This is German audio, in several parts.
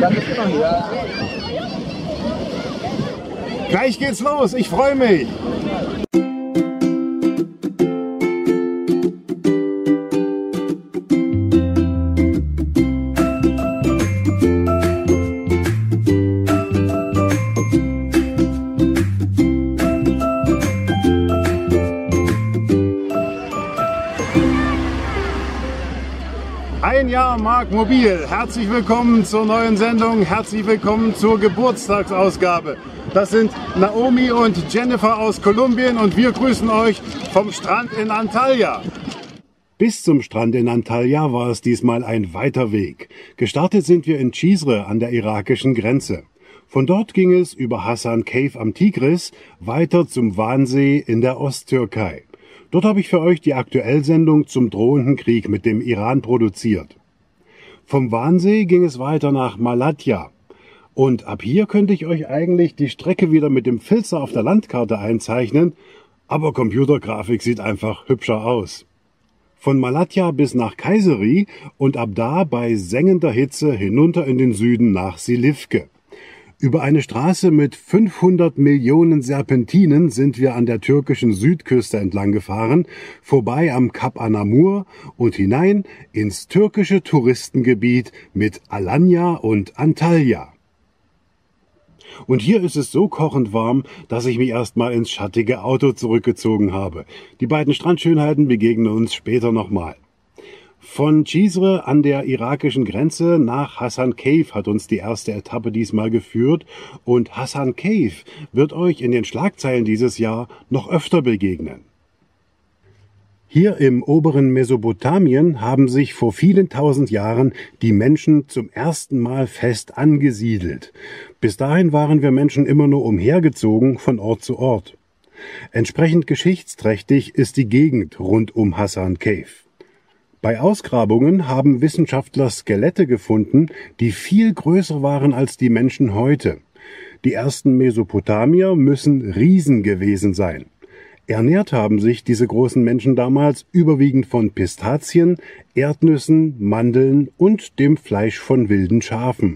Gleich geht's los, ich freue mich. Ein Jahr Mark Mobil. Herzlich willkommen zur neuen Sendung. Herzlich willkommen zur Geburtstagsausgabe. Das sind Naomi und Jennifer aus Kolumbien und wir grüßen euch vom Strand in Antalya. Bis zum Strand in Antalya war es diesmal ein weiter Weg. Gestartet sind wir in Cizre an der irakischen Grenze. Von dort ging es über Hasan Cave am Tigris weiter zum Vansee in der Osttürkei. Dort habe ich für euch die Aktuellsendung zum drohenden Krieg mit dem Iran produziert. Vom Vansee ging es weiter nach Malatya. Und ab hier könnte ich euch eigentlich die Strecke wieder mit dem Filzer auf der Landkarte einzeichnen, aber Computergrafik sieht einfach hübscher aus. Von Malatya bis nach Kayseri und ab da bei sengender Hitze hinunter in den Süden nach Silifke. Über eine Straße mit 500 Millionen Serpentinen sind wir an der türkischen Südküste entlang gefahren, vorbei am Kap Anamur und hinein ins türkische Touristengebiet mit Alanya und Antalya. Und hier ist es so kochend warm, dass ich mich erstmal ins schattige Auto zurückgezogen habe. Die beiden Strandschönheiten begegnen uns später nochmal. Von Cizre an der irakischen Grenze nach Hasan Cave hat uns die erste Etappe diesmal geführt und Hasan Cave wird euch in den Schlagzeilen dieses Jahr noch öfter begegnen. Hier im oberen Mesopotamien haben sich vor vielen tausend Jahren die Menschen zum ersten Mal fest angesiedelt. Bis dahin waren wir Menschen immer nur umhergezogen von Ort zu Ort. Entsprechend geschichtsträchtig ist die Gegend rund um Hasan Cave. Bei Ausgrabungen haben Wissenschaftler Skelette gefunden, die viel größer waren als die Menschen heute. Die ersten Mesopotamier müssen Riesen gewesen sein. Ernährt haben sich diese großen Menschen damals überwiegend von Pistazien, Erdnüssen, Mandeln und dem Fleisch von wilden Schafen.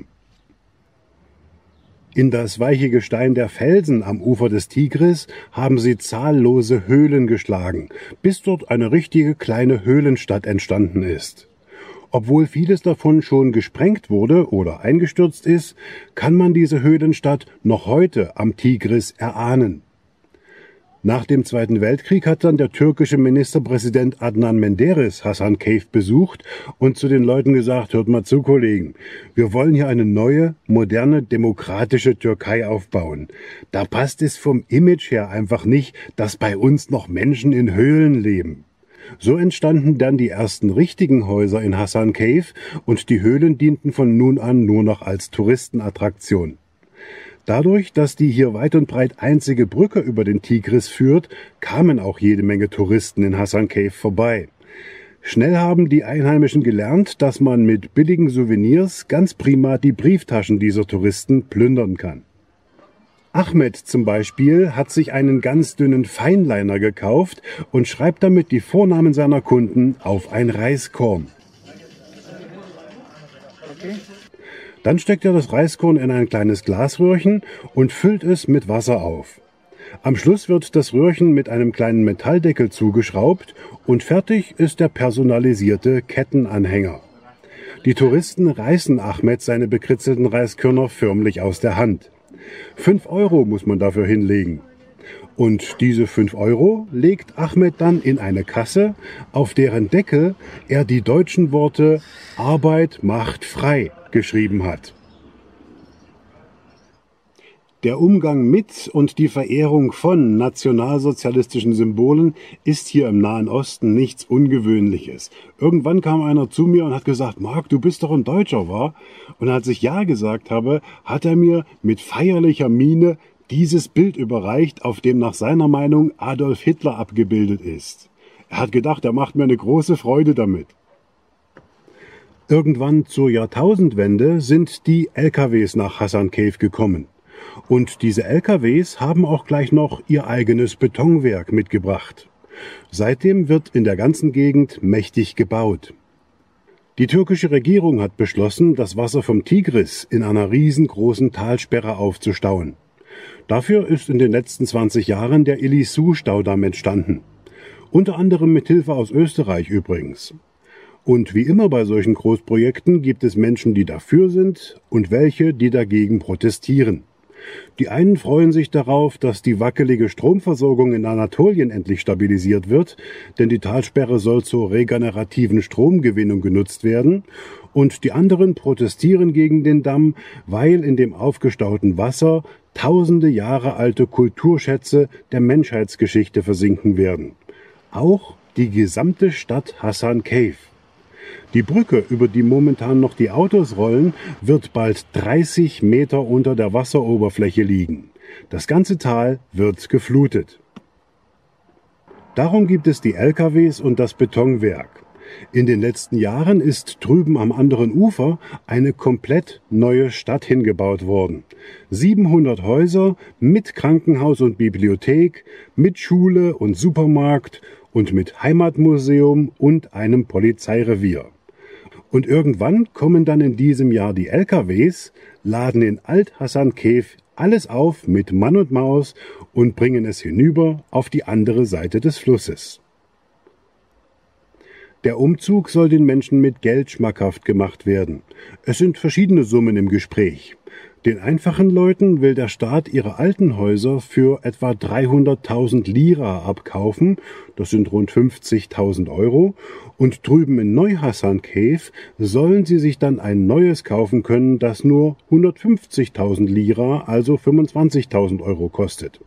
In das weiche Gestein der Felsen am Ufer des Tigris haben sie zahllose Höhlen geschlagen, bis dort eine richtige kleine Höhlenstadt entstanden ist. Obwohl vieles davon schon gesprengt wurde oder eingestürzt ist, kann man diese Höhlenstadt noch heute am Tigris erahnen. Nach dem Zweiten Weltkrieg hat dann der türkische Ministerpräsident Adnan Menderes Hasan Cave besucht und zu den Leuten gesagt, hört mal zu, Kollegen, wir wollen hier eine neue, moderne, demokratische Türkei aufbauen. Da passt es vom Image her einfach nicht, dass bei uns noch Menschen in Höhlen leben. So entstanden dann die ersten richtigen Häuser in Hasan Cave und die Höhlen dienten von nun an nur noch als Touristenattraktion. Dadurch, dass die hier weit und breit einzige Brücke über den Tigris führt, kamen auch jede Menge Touristen in Hasan Cave vorbei. Schnell haben die Einheimischen gelernt, dass man mit billigen Souvenirs ganz prima die Brieftaschen dieser Touristen plündern kann. Ahmed zum Beispiel hat sich einen ganz dünnen Feinliner gekauft und schreibt damit die Vornamen seiner Kunden auf ein Reiskorn. Okay. Dann steckt er das Reiskorn in ein kleines Glasröhrchen und füllt es mit Wasser auf. Am Schluss wird das Röhrchen mit einem kleinen Metalldeckel zugeschraubt und fertig ist der personalisierte Kettenanhänger. Die Touristen reißen Ahmed seine bekritzelten Reiskörner förmlich aus der Hand. 5 € muss man dafür hinlegen. Und diese 5 € legt Ahmed dann in eine Kasse, auf deren Deckel er die deutschen Worte Arbeit macht frei geschrieben hat. Der Umgang mit und die Verehrung von nationalsozialistischen Symbolen ist hier im Nahen Osten nichts Ungewöhnliches. Irgendwann kam einer zu mir und hat gesagt, Marc, du bist doch ein Deutscher, wa? Und als ich ja gesagt habe, hat er mir mit feierlicher Miene dieses Bild überreicht, auf dem nach seiner Meinung Adolf Hitler abgebildet ist. Er hat gedacht, er macht mir eine große Freude damit. Irgendwann zur Jahrtausendwende sind die LKWs nach Hasan Cave gekommen. Und diese LKWs haben auch gleich noch ihr eigenes Betonwerk mitgebracht. Seitdem wird in der ganzen Gegend mächtig gebaut. Die türkische Regierung hat beschlossen, das Wasser vom Tigris in einer riesengroßen Talsperre aufzustauen. Dafür ist in den letzten 20 Jahren der Ilisu-Staudamm entstanden. Unter anderem mit Hilfe aus Österreich übrigens. Und wie immer bei solchen Großprojekten gibt es Menschen, die dafür sind und welche, die dagegen protestieren. Die einen freuen sich darauf, dass die wackelige Stromversorgung in Anatolien endlich stabilisiert wird, denn die Talsperre soll zur regenerativen Stromgewinnung genutzt werden. Und die anderen protestieren gegen den Damm, weil in dem aufgestauten Wasser tausende Jahre alte Kulturschätze der Menschheitsgeschichte versinken werden. Auch die gesamte Stadt Hasan Cave. Die Brücke, über die momentan noch die Autos rollen, wird bald 30 Meter unter der Wasseroberfläche liegen. Das ganze Tal wird geflutet. Darum gibt es die LKWs und das Betonwerk. In den letzten Jahren ist drüben am anderen Ufer eine komplett neue Stadt hingebaut worden. 700 Häuser mit Krankenhaus und Bibliothek, mit Schule und Supermarkt und mit Heimatmuseum und einem Polizeirevier. Und irgendwann kommen dann in diesem Jahr die LKWs, laden in Alt-Hasan Cave alles auf mit Mann und Maus und bringen es hinüber auf die andere Seite des Flusses. Der Umzug soll den Menschen mit Geld schmackhaft gemacht werden. Es sind verschiedene Summen im Gespräch. Den einfachen Leuten will der Staat ihre alten Häuser für etwa 300.000 Lira abkaufen, das sind rund 50.000 Euro, und drüben in Neu-Hasan Cave sollen sie sich dann ein neues kaufen können, das nur 150.000 Lira, also 25.000 Euro kostet.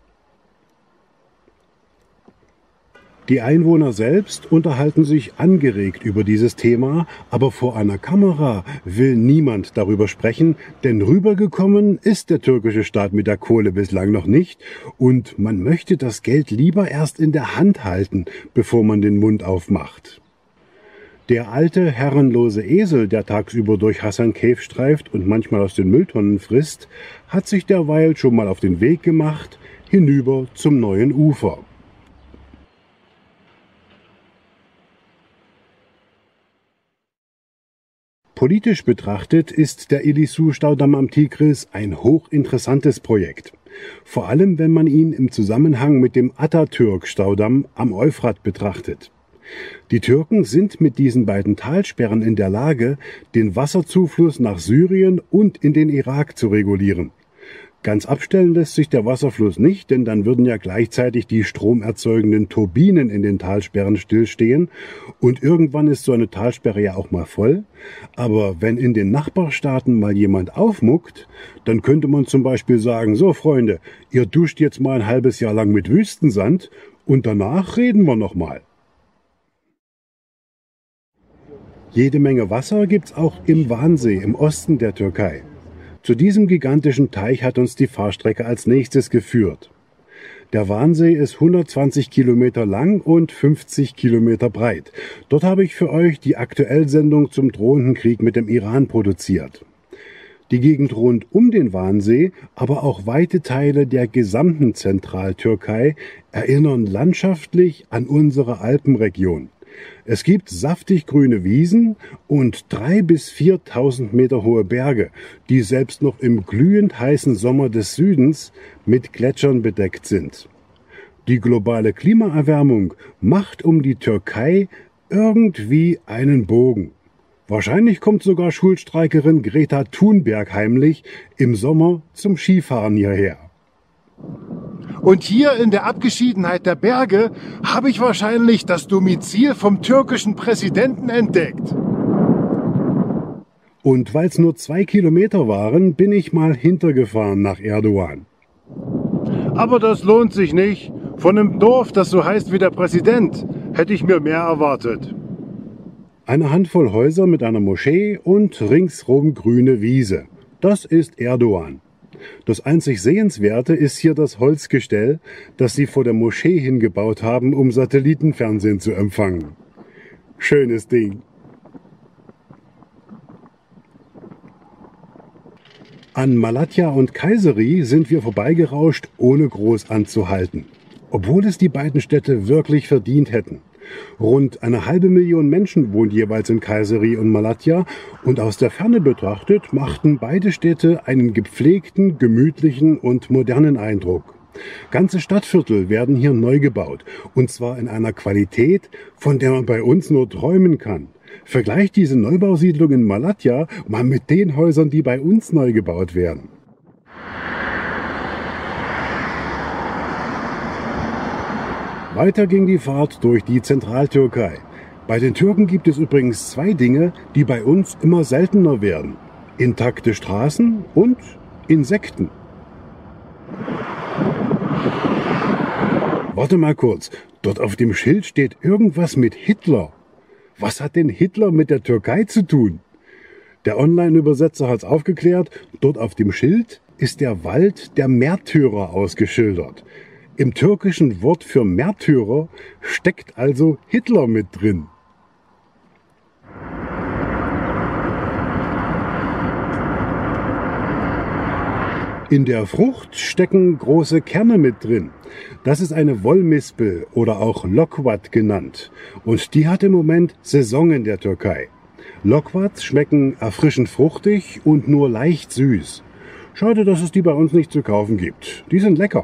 Die Einwohner selbst unterhalten sich angeregt über dieses Thema, aber vor einer Kamera will niemand darüber sprechen, denn rübergekommen ist der türkische Staat mit der Kohle bislang noch nicht und man möchte das Geld lieber erst in der Hand halten, bevor man den Mund aufmacht. Der alte, herrenlose Esel, der tagsüber durch Hasan Cave streift und manchmal aus den Mülltonnen frisst, hat sich derweil schon mal auf den Weg gemacht, hinüber zum neuen Ufer. Politisch betrachtet ist der Ilisu-Staudamm am Tigris ein hochinteressantes Projekt. Vor allem, wenn man ihn im Zusammenhang mit dem Atatürk-Staudamm am Euphrat betrachtet. Die Türken sind mit diesen beiden Talsperren in der Lage, den Wasserzufluss nach Syrien und in den Irak zu regulieren. Ganz abstellen lässt sich der Wasserfluss nicht, denn dann würden ja gleichzeitig die stromerzeugenden Turbinen in den Talsperren stillstehen und irgendwann ist so eine Talsperre ja auch mal voll. Aber wenn in den Nachbarstaaten mal jemand aufmuckt, dann könnte man zum Beispiel sagen, so Freunde, ihr duscht jetzt mal ein halbes Jahr lang mit Wüstensand und danach reden wir nochmal. Jede Menge Wasser gibt's auch im Wansee im Osten der Türkei. Zu diesem gigantischen Teich hat uns die Fahrstrecke als nächstes geführt. Der Wansee ist 120 Kilometer lang und 50 Kilometer breit. Dort habe ich für euch die Aktuellsendung zum drohenden Krieg mit dem Iran produziert. Die Gegend rund um den Wansee, aber auch weite Teile der gesamten Zentraltürkei erinnern landschaftlich an unsere Alpenregion. Es gibt saftig grüne Wiesen und 3.000 bis 4.000 Meter hohe Berge, die selbst noch im glühend heißen Sommer des Südens mit Gletschern bedeckt sind. Die globale Klimaerwärmung macht um die Türkei irgendwie einen Bogen. Wahrscheinlich kommt sogar Schulstreikerin Greta Thunberg heimlich im Sommer zum Skifahren hierher. Und hier in der Abgeschiedenheit der Berge habe ich wahrscheinlich das Domizil vom türkischen Präsidenten entdeckt. Und weil es nur 2 Kilometer waren, bin ich mal hintergefahren nach Erdogan. Aber das lohnt sich nicht. Von einem Dorf, das so heißt wie der Präsident, hätte ich mir mehr erwartet. Eine Handvoll Häuser mit einer Moschee und ringsrum grüne Wiese. Das ist Erdogan. Das einzig Sehenswerte ist hier das Holzgestell, das sie vor der Moschee hingebaut haben, um Satellitenfernsehen zu empfangen. Schönes Ding. An Malatya und Kayseri sind wir vorbeigerauscht, ohne groß anzuhalten. Obwohl es die beiden Städte wirklich verdient hätten. Rund 500.000 Menschen wohnen jeweils in Kayseri und Malatya und aus der Ferne betrachtet machten beide Städte einen gepflegten, gemütlichen und modernen Eindruck. Ganze Stadtviertel werden hier neu gebaut und zwar in einer Qualität, von der man bei uns nur träumen kann. Vergleicht diese Neubausiedlung in Malatya mal mit den Häusern, die bei uns neu gebaut werden. Weiter ging die Fahrt durch die Zentraltürkei. Bei den Türken gibt es übrigens 2 Dinge, die bei uns immer seltener werden: intakte Straßen und Insekten. Warte mal kurz, dort auf dem Schild steht irgendwas mit Hitler. Was hat denn Hitler mit der Türkei zu tun? Der Online-Übersetzer hat es aufgeklärt, dort auf dem Schild ist der Wald der Märtyrer ausgeschildert. Im türkischen Wort für Märtyrer steckt also Hitler mit drin. In der Frucht stecken große Kerne mit drin. Das ist eine Wollmispel oder auch Lokvat genannt. Und die hat im Moment Saison in der Türkei. Lokvats schmecken erfrischend fruchtig und nur leicht süß. Schade, dass es die bei uns nicht zu kaufen gibt. Die sind lecker.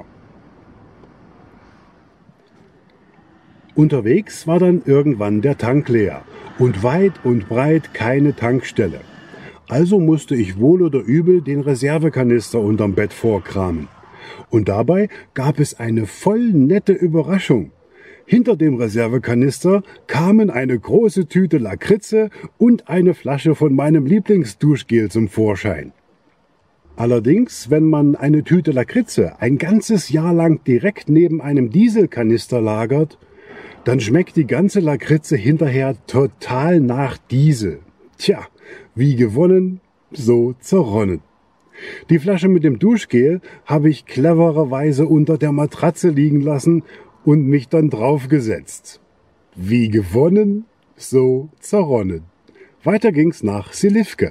Unterwegs war dann irgendwann der Tank leer und weit und breit keine Tankstelle. Also musste ich wohl oder übel den Reservekanister unterm Bett vorkramen. Und dabei gab es eine voll nette Überraschung. Hinter dem Reservekanister kamen eine große Tüte Lakritze und eine Flasche von meinem Lieblingsduschgel zum Vorschein. Allerdings, wenn man eine Tüte Lakritze ein ganzes Jahr lang direkt neben einem Dieselkanister lagert, dann schmeckt die ganze Lakritze hinterher total nach Diesel. Tja, wie gewonnen, so zerronnen. Die Flasche mit dem Duschgel habe ich clevererweise unter der Matratze liegen lassen und mich dann draufgesetzt. Wie gewonnen, so zerronnen. Weiter ging's nach Silifke.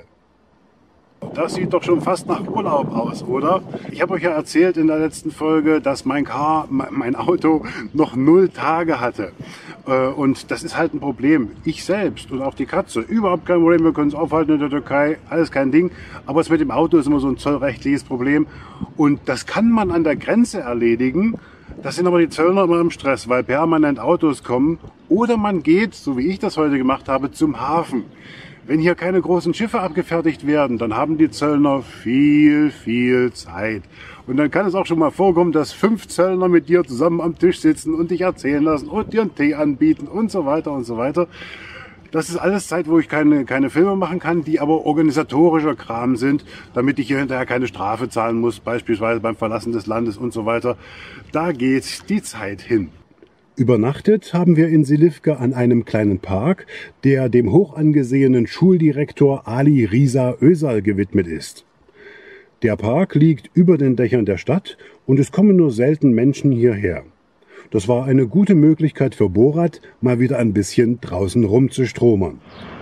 Das sieht doch schon fast nach Urlaub aus, oder? Ich habe euch ja erzählt in der letzten Folge, dass mein Auto noch 0 Tage hatte. Und das ist halt ein Problem. Ich selbst und auch die Katze, überhaupt kein Problem. Wir können es aufhalten in der Türkei, alles kein Ding. Aber es mit dem Auto ist immer so ein zollrechtliches Problem. Und das kann man an der Grenze erledigen. Das sind aber die Zöllner immer im Stress, weil permanent Autos kommen. Oder man geht, so wie ich das heute gemacht habe, zum Hafen. Wenn hier keine großen Schiffe abgefertigt werden, dann haben die Zöllner viel Zeit. Und dann kann es auch schon mal vorkommen, dass 5 Zöllner mit dir zusammen am Tisch sitzen und dich erzählen lassen und dir einen Tee anbieten und so weiter und so weiter. Das ist alles Zeit, wo ich keine Filme machen kann, die aber organisatorischer Kram sind, damit ich hier hinterher keine Strafe zahlen muss, beispielsweise beim Verlassen des Landes und so weiter. Da geht die Zeit hin. Übernachtet haben wir in Silifke an einem kleinen Park, der dem hoch angesehenen Schuldirektor Ali Risa Özal gewidmet ist. Der Park liegt über den Dächern der Stadt und es kommen nur selten Menschen hierher. Das war eine gute Möglichkeit für Borat, mal wieder ein bisschen draußen rumzustromern.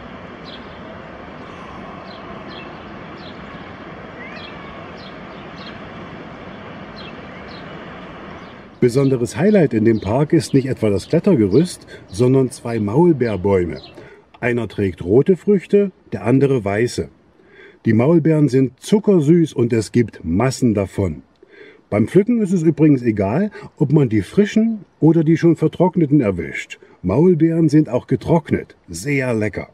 Besonderes Highlight in dem Park ist nicht etwa das Klettergerüst, sondern 2 Maulbeerbäume. Einer trägt rote Früchte, der andere weiße. Die Maulbeeren sind zuckersüß und es gibt Massen davon. Beim Pflücken ist es übrigens egal, ob man die frischen oder die schon vertrockneten erwischt. Maulbeeren sind auch getrocknet, sehr lecker.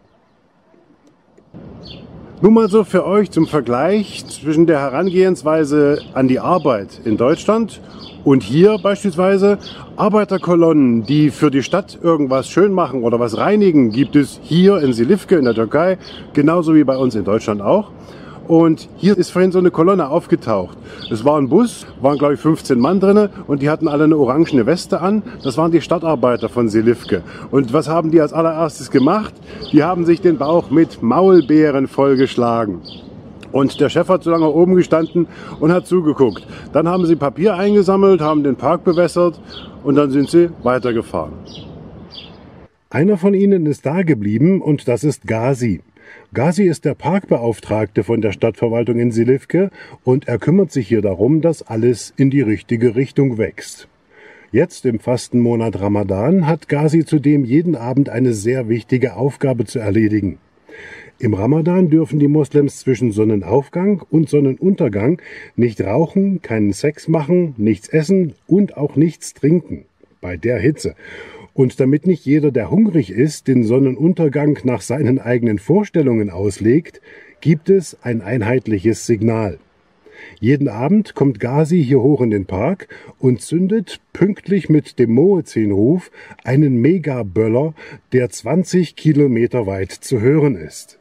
Nun mal so für euch zum Vergleich zwischen der Herangehensweise an die Arbeit in Deutschland und hier beispielsweise Arbeiterkolonnen, die für die Stadt irgendwas schön machen oder was reinigen, gibt es hier in Silifke in der Türkei, genauso wie bei uns in Deutschland auch. Und hier ist vorhin so eine Kolonne aufgetaucht. Es war ein Bus, waren glaube ich 15 Mann drinne und die hatten alle eine orangene Weste an. Das waren die Stadtarbeiter von Silifke. Und was haben die als allererstes gemacht? Die haben sich den Bauch mit Maulbeeren vollgeschlagen. Und der Chef hat so lange oben gestanden und hat zugeguckt. Dann haben sie Papier eingesammelt, haben den Park bewässert und dann sind sie weitergefahren. Einer von ihnen ist da geblieben und das ist Gazi. Gazi ist der Parkbeauftragte von der Stadtverwaltung in Silifke und er kümmert sich hier darum, dass alles in die richtige Richtung wächst. Jetzt im Fastenmonat Ramadan hat Ghazi zudem jeden Abend eine sehr wichtige Aufgabe zu erledigen. Im Ramadan dürfen die Moslems zwischen Sonnenaufgang und Sonnenuntergang nicht rauchen, keinen Sex machen, nichts essen und auch nichts trinken. Bei der Hitze. Und damit nicht jeder, der hungrig ist, den Sonnenuntergang nach seinen eigenen Vorstellungen auslegt, gibt es ein einheitliches Signal. Jeden Abend kommt Ghazi hier hoch in den Park und zündet pünktlich mit dem Muezzinruf einen Megaböller, der 20 Kilometer weit zu hören ist.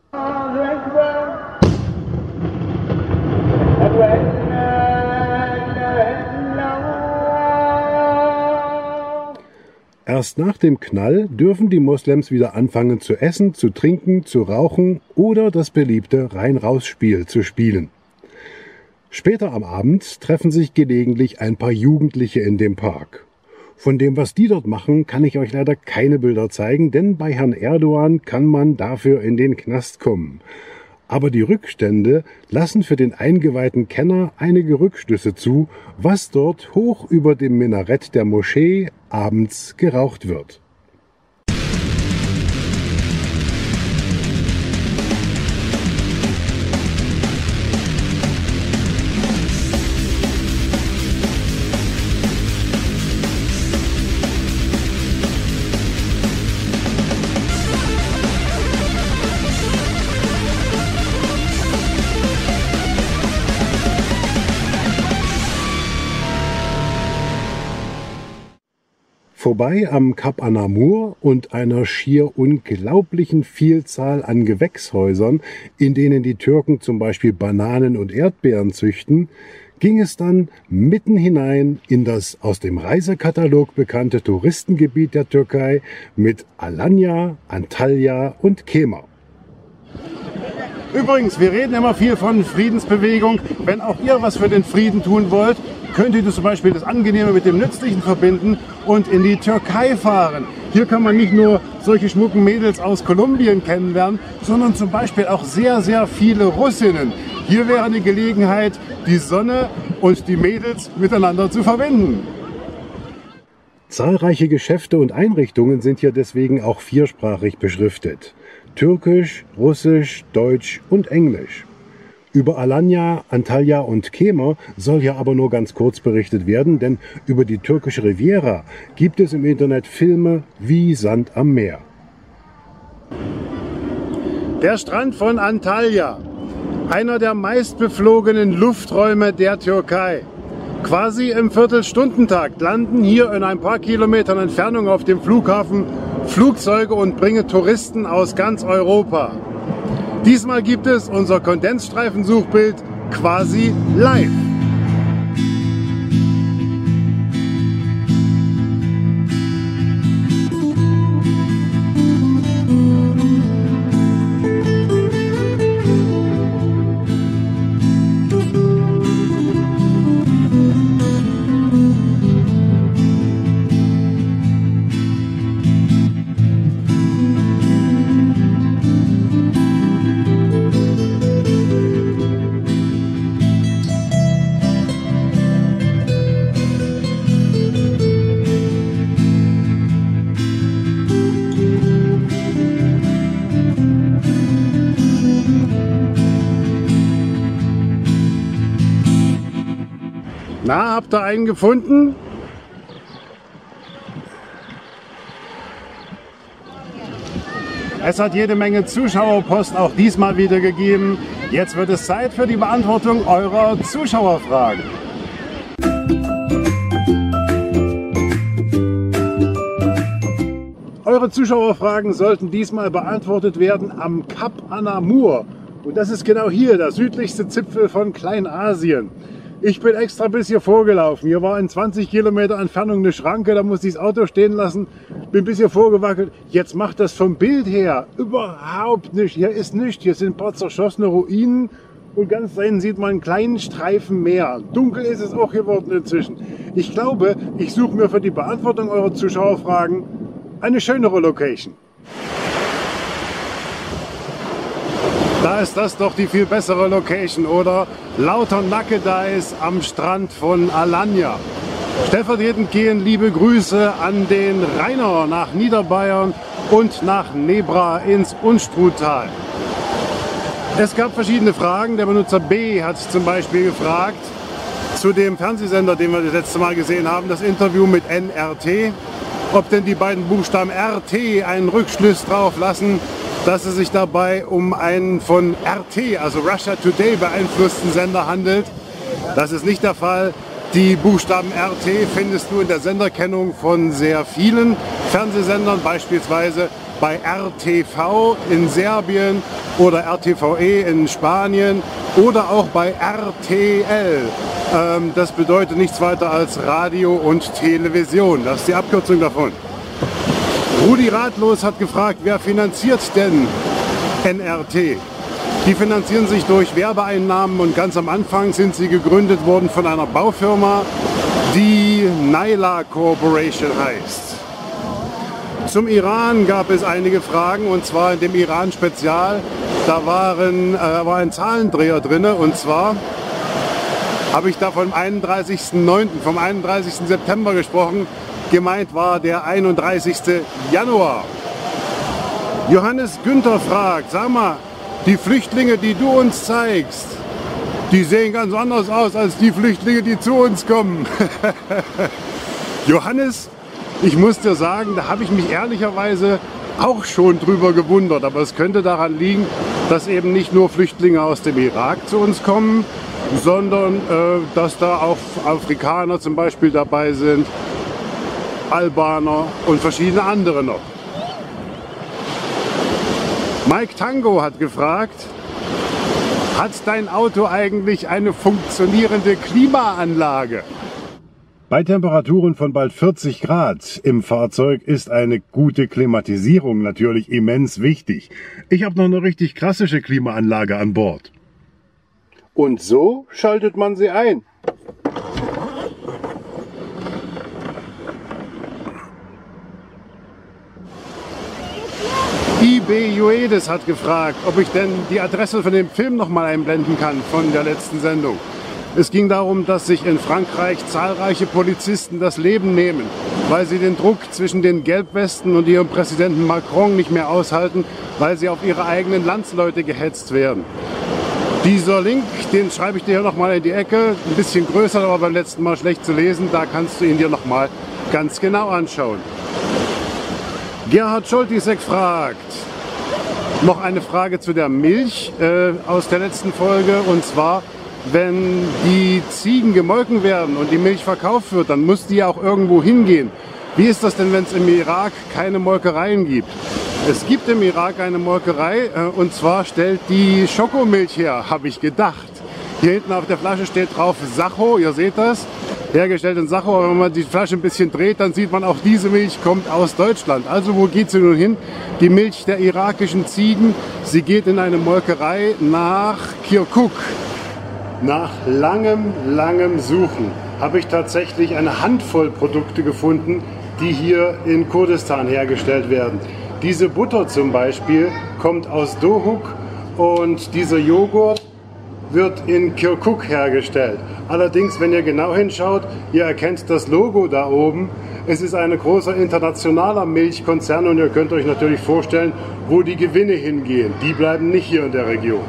Erst nach dem Knall dürfen die Moslems wieder anfangen zu essen, zu trinken, zu rauchen oder das beliebte Rein-Raus-Spiel zu spielen. Später am Abend treffen sich gelegentlich ein paar Jugendliche in dem Park. Von dem, was die dort machen, kann ich euch leider keine Bilder zeigen, denn bei Herrn Erdogan kann man dafür in den Knast kommen. Aber die Rückstände lassen für den eingeweihten Kenner einige Rückschlüsse zu, was dort hoch über dem Minarett der Moschee abends geraucht wird. Vorbei am Kap an-Amur und einer schier unglaublichen Vielzahl an Gewächshäusern, in denen die Türken zum Beispiel Bananen und Erdbeeren züchten, ging es dann mitten hinein in das aus dem Reisekatalog bekannte Touristengebiet der Türkei mit Alanya, Antalya und Kemer. Übrigens, wir reden immer viel von Friedensbewegung. Wenn auch ihr was für den Frieden tun wollt, könnt ihr zum Beispiel das Angenehme mit dem Nützlichen verbinden und in die Türkei fahren. Hier kann man nicht nur solche schmucken Mädels aus Kolumbien kennenlernen, sondern zum Beispiel auch sehr, sehr viele Russinnen. Hier wäre eine Gelegenheit, die Sonne und die Mädels miteinander zu verbinden. Zahlreiche Geschäfte und Einrichtungen sind hier deswegen auch viersprachig beschriftet. Türkisch, Russisch, Deutsch und Englisch. Über Alanya, Antalya und Kemer soll hier aber nur ganz kurz berichtet werden, denn über die türkische Riviera gibt es im Internet Filme wie Sand am Meer. Der Strand von Antalya, einer der meistbeflogenen Lufträume der Türkei. Quasi im Viertelstundentakt landen hier in ein paar Kilometern Entfernung auf dem Flughafen Flugzeuge und bringen Touristen aus ganz Europa. Diesmal gibt es unser Kondensstreifensuchbild quasi live. Na, habt ihr einen gefunden? Es hat jede Menge Zuschauerpost auch diesmal wieder gegeben. Jetzt wird es Zeit für die Beantwortung eurer Zuschauerfragen. Eure Zuschauerfragen sollten diesmal beantwortet werden am Kap an-Amur. Und das ist genau hier, der südlichste Zipfel von Kleinasien. Ich bin extra bis hier vorgelaufen. Hier war in 20 Kilometer Entfernung eine Schranke, da musste ich das Auto stehen lassen. Bin bis hier vorgewackelt. Jetzt macht das vom Bild her überhaupt nicht. Hier ist nichts. Hier sind ein paar zerschossene Ruinen und ganz dahin sieht man einen kleinen Streifen Meer. Dunkel ist es auch geworden inzwischen. Ich glaube, ich suche mir für die Beantwortung eurer Zuschauerfragen eine schönere Location. Da ist das doch die viel bessere Location, oder? Lauter Nackedeis am Strand von Alanya. Stellvertretend gehen liebe Grüße an den Rainer nach Niederbayern und nach Nebra ins Unstruttal. Es gab verschiedene Fragen. Der Benutzer B hat zum Beispiel gefragt zu dem Fernsehsender, den wir das letzte Mal gesehen haben, das Interview mit NRT, ob denn die beiden Buchstaben RT einen Rückschluss darauf lassen, dass es sich dabei um einen von RT, also Russia Today, beeinflussten Sender handelt. Das ist nicht der Fall. Die Buchstaben RT findest du in der Senderkennung von sehr vielen Fernsehsendern, beispielsweise bei RTV in Serbien oder RTVE in Spanien oder auch bei RTL. Das bedeutet nichts weiter als Radio und Television. Das ist die Abkürzung davon. Rudi Ratlos hat gefragt, wer finanziert denn NRT? Die finanzieren sich durch Werbeeinnahmen und ganz am Anfang sind sie gegründet worden von einer Baufirma, die Naila Corporation heißt. Zum Iran gab es einige Fragen, und zwar in dem Iran-Spezial. Da war ein Zahlendreher drin, und zwar habe ich da vom 31.09., vom 31. September gesprochen. Gemeint war der 31. Januar. Johannes Günther fragt, sag mal, die Flüchtlinge, die du uns zeigst, die sehen ganz anders aus als die Flüchtlinge, die zu uns kommen. Johannes, ich muss dir sagen, da habe ich mich ehrlicherweise auch schon drüber gewundert. Aber es könnte daran liegen, dass eben nicht nur Flüchtlinge aus dem Irak zu uns kommen, sondern dass da auch Afrikaner zum Beispiel dabei sind, Albaner und verschiedene andere noch. Mike Tango hat gefragt, hat dein Auto eigentlich eine funktionierende Klimaanlage? Bei Temperaturen von bald 40 Grad im Fahrzeug ist eine gute Klimatisierung natürlich immens wichtig. Ich habe noch eine richtig klassische Klimaanlage an Bord. Und so schaltet man sie ein. IB Joedes hat gefragt, ob ich denn die Adresse von dem Film noch mal einblenden kann von der letzten Sendung. Es ging darum, dass sich in Frankreich zahlreiche Polizisten das Leben nehmen, weil sie den Druck zwischen den Gelbwesten und ihrem Präsidenten Macron nicht mehr aushalten, weil sie auf ihre eigenen Landsleute gehetzt werden. Dieser Link, den schreibe ich dir hier noch mal in die Ecke, ein bisschen größer, aber beim letzten Mal schlecht zu lesen, da kannst du ihn dir noch mal ganz genau anschauen. Gerhard Scholtisek fragt, noch eine Frage zu der Milch aus der letzten Folge, und zwar, wenn die Ziegen gemolken werden und die Milch verkauft wird, dann muss die ja auch irgendwo hingehen. Wie ist das denn, wenn es im Irak keine Molkereien gibt? Es gibt im Irak eine Molkerei, und zwar stellt die Schokomilch her, habe ich gedacht. Hier hinten auf der Flasche steht drauf Sacho, ihr seht das. Hergestellt in Sacho, aber wenn man die Flasche ein bisschen dreht, dann sieht man, auch diese Milch kommt aus Deutschland. Also wo geht sie nun hin? Die Milch der irakischen Ziegen, sie geht in eine Molkerei nach Kirkuk. Nach langem Suchen habe ich tatsächlich eine Handvoll Produkte gefunden, die hier in Kurdistan hergestellt werden. Diese Butter zum Beispiel kommt aus Dohuk und dieser Joghurt wird in Kirkuk hergestellt. Allerdings, wenn ihr genau hinschaut, ihr erkennt das Logo da oben. Es ist ein großer internationaler Milchkonzern und ihr könnt euch natürlich vorstellen, wo die Gewinne hingehen. Die bleiben nicht hier in der Region.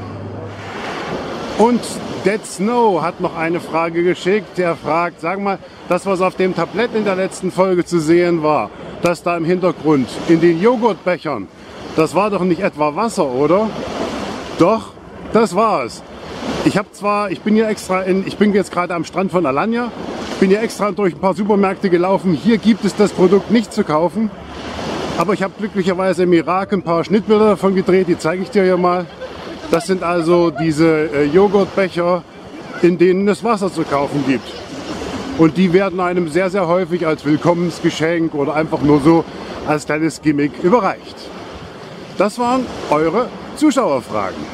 Und Dead Snow hat noch eine Frage geschickt. Der fragt, sag mal, das, was auf dem Tablett in der letzten Folge zu sehen war, das da im Hintergrund in den Joghurtbechern, das war doch nicht etwa Wasser, oder? Doch, das war es. Ich bin jetzt gerade am Strand von Alanya, bin hier extra durch ein paar Supermärkte gelaufen. Hier gibt es das Produkt nicht zu kaufen, aber ich habe glücklicherweise im Irak ein paar Schnittbilder davon gedreht, die zeige ich dir hier mal. Das sind also diese Joghurtbecher, in denen es Wasser zu kaufen gibt. Und die werden einem sehr, sehr häufig als Willkommensgeschenk oder einfach nur so als kleines Gimmick überreicht. Das waren eure Zuschauerfragen.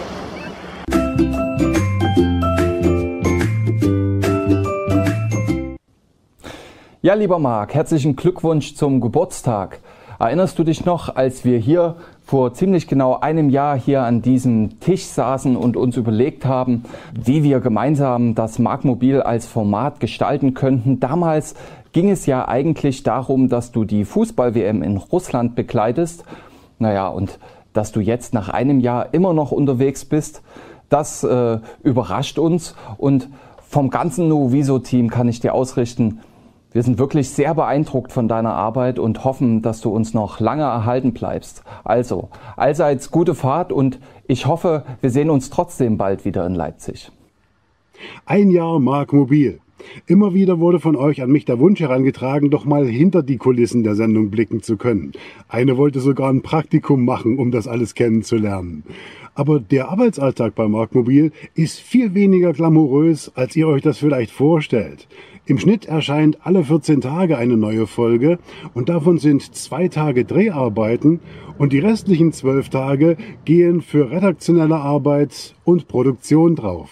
Ja, lieber Marc, herzlichen Glückwunsch zum Geburtstag. Erinnerst du dich noch, als wir hier vor ziemlich genau einem Jahr hier an diesem Tisch saßen und uns überlegt haben, wie wir gemeinsam das Marktmobil als Format gestalten könnten? Damals ging es ja eigentlich darum, dass du die Fußball-WM in Russland begleitest. Naja, und dass du jetzt nach einem Jahr immer noch unterwegs bist, das überrascht uns. Und vom ganzen Nuoviso-Team kann ich dir ausrichten, wir sind wirklich sehr beeindruckt von deiner Arbeit und hoffen, dass du uns noch lange erhalten bleibst. Also, allseits gute Fahrt und ich hoffe, wir sehen uns trotzdem bald wieder in Leipzig. Ein Jahr Marktmobil. Immer wieder wurde von euch an mich der Wunsch herangetragen, doch mal hinter die Kulissen der Sendung blicken zu können. Eine wollte sogar ein Praktikum machen, um das alles kennenzulernen. Aber der Arbeitsalltag bei Marktmobil ist viel weniger glamourös, als ihr euch das vielleicht vorstellt. Im Schnitt erscheint alle 14 Tage eine neue Folge und davon sind 2 Tage Dreharbeiten und die restlichen 12 Tage gehen für redaktionelle Arbeit und Produktion drauf.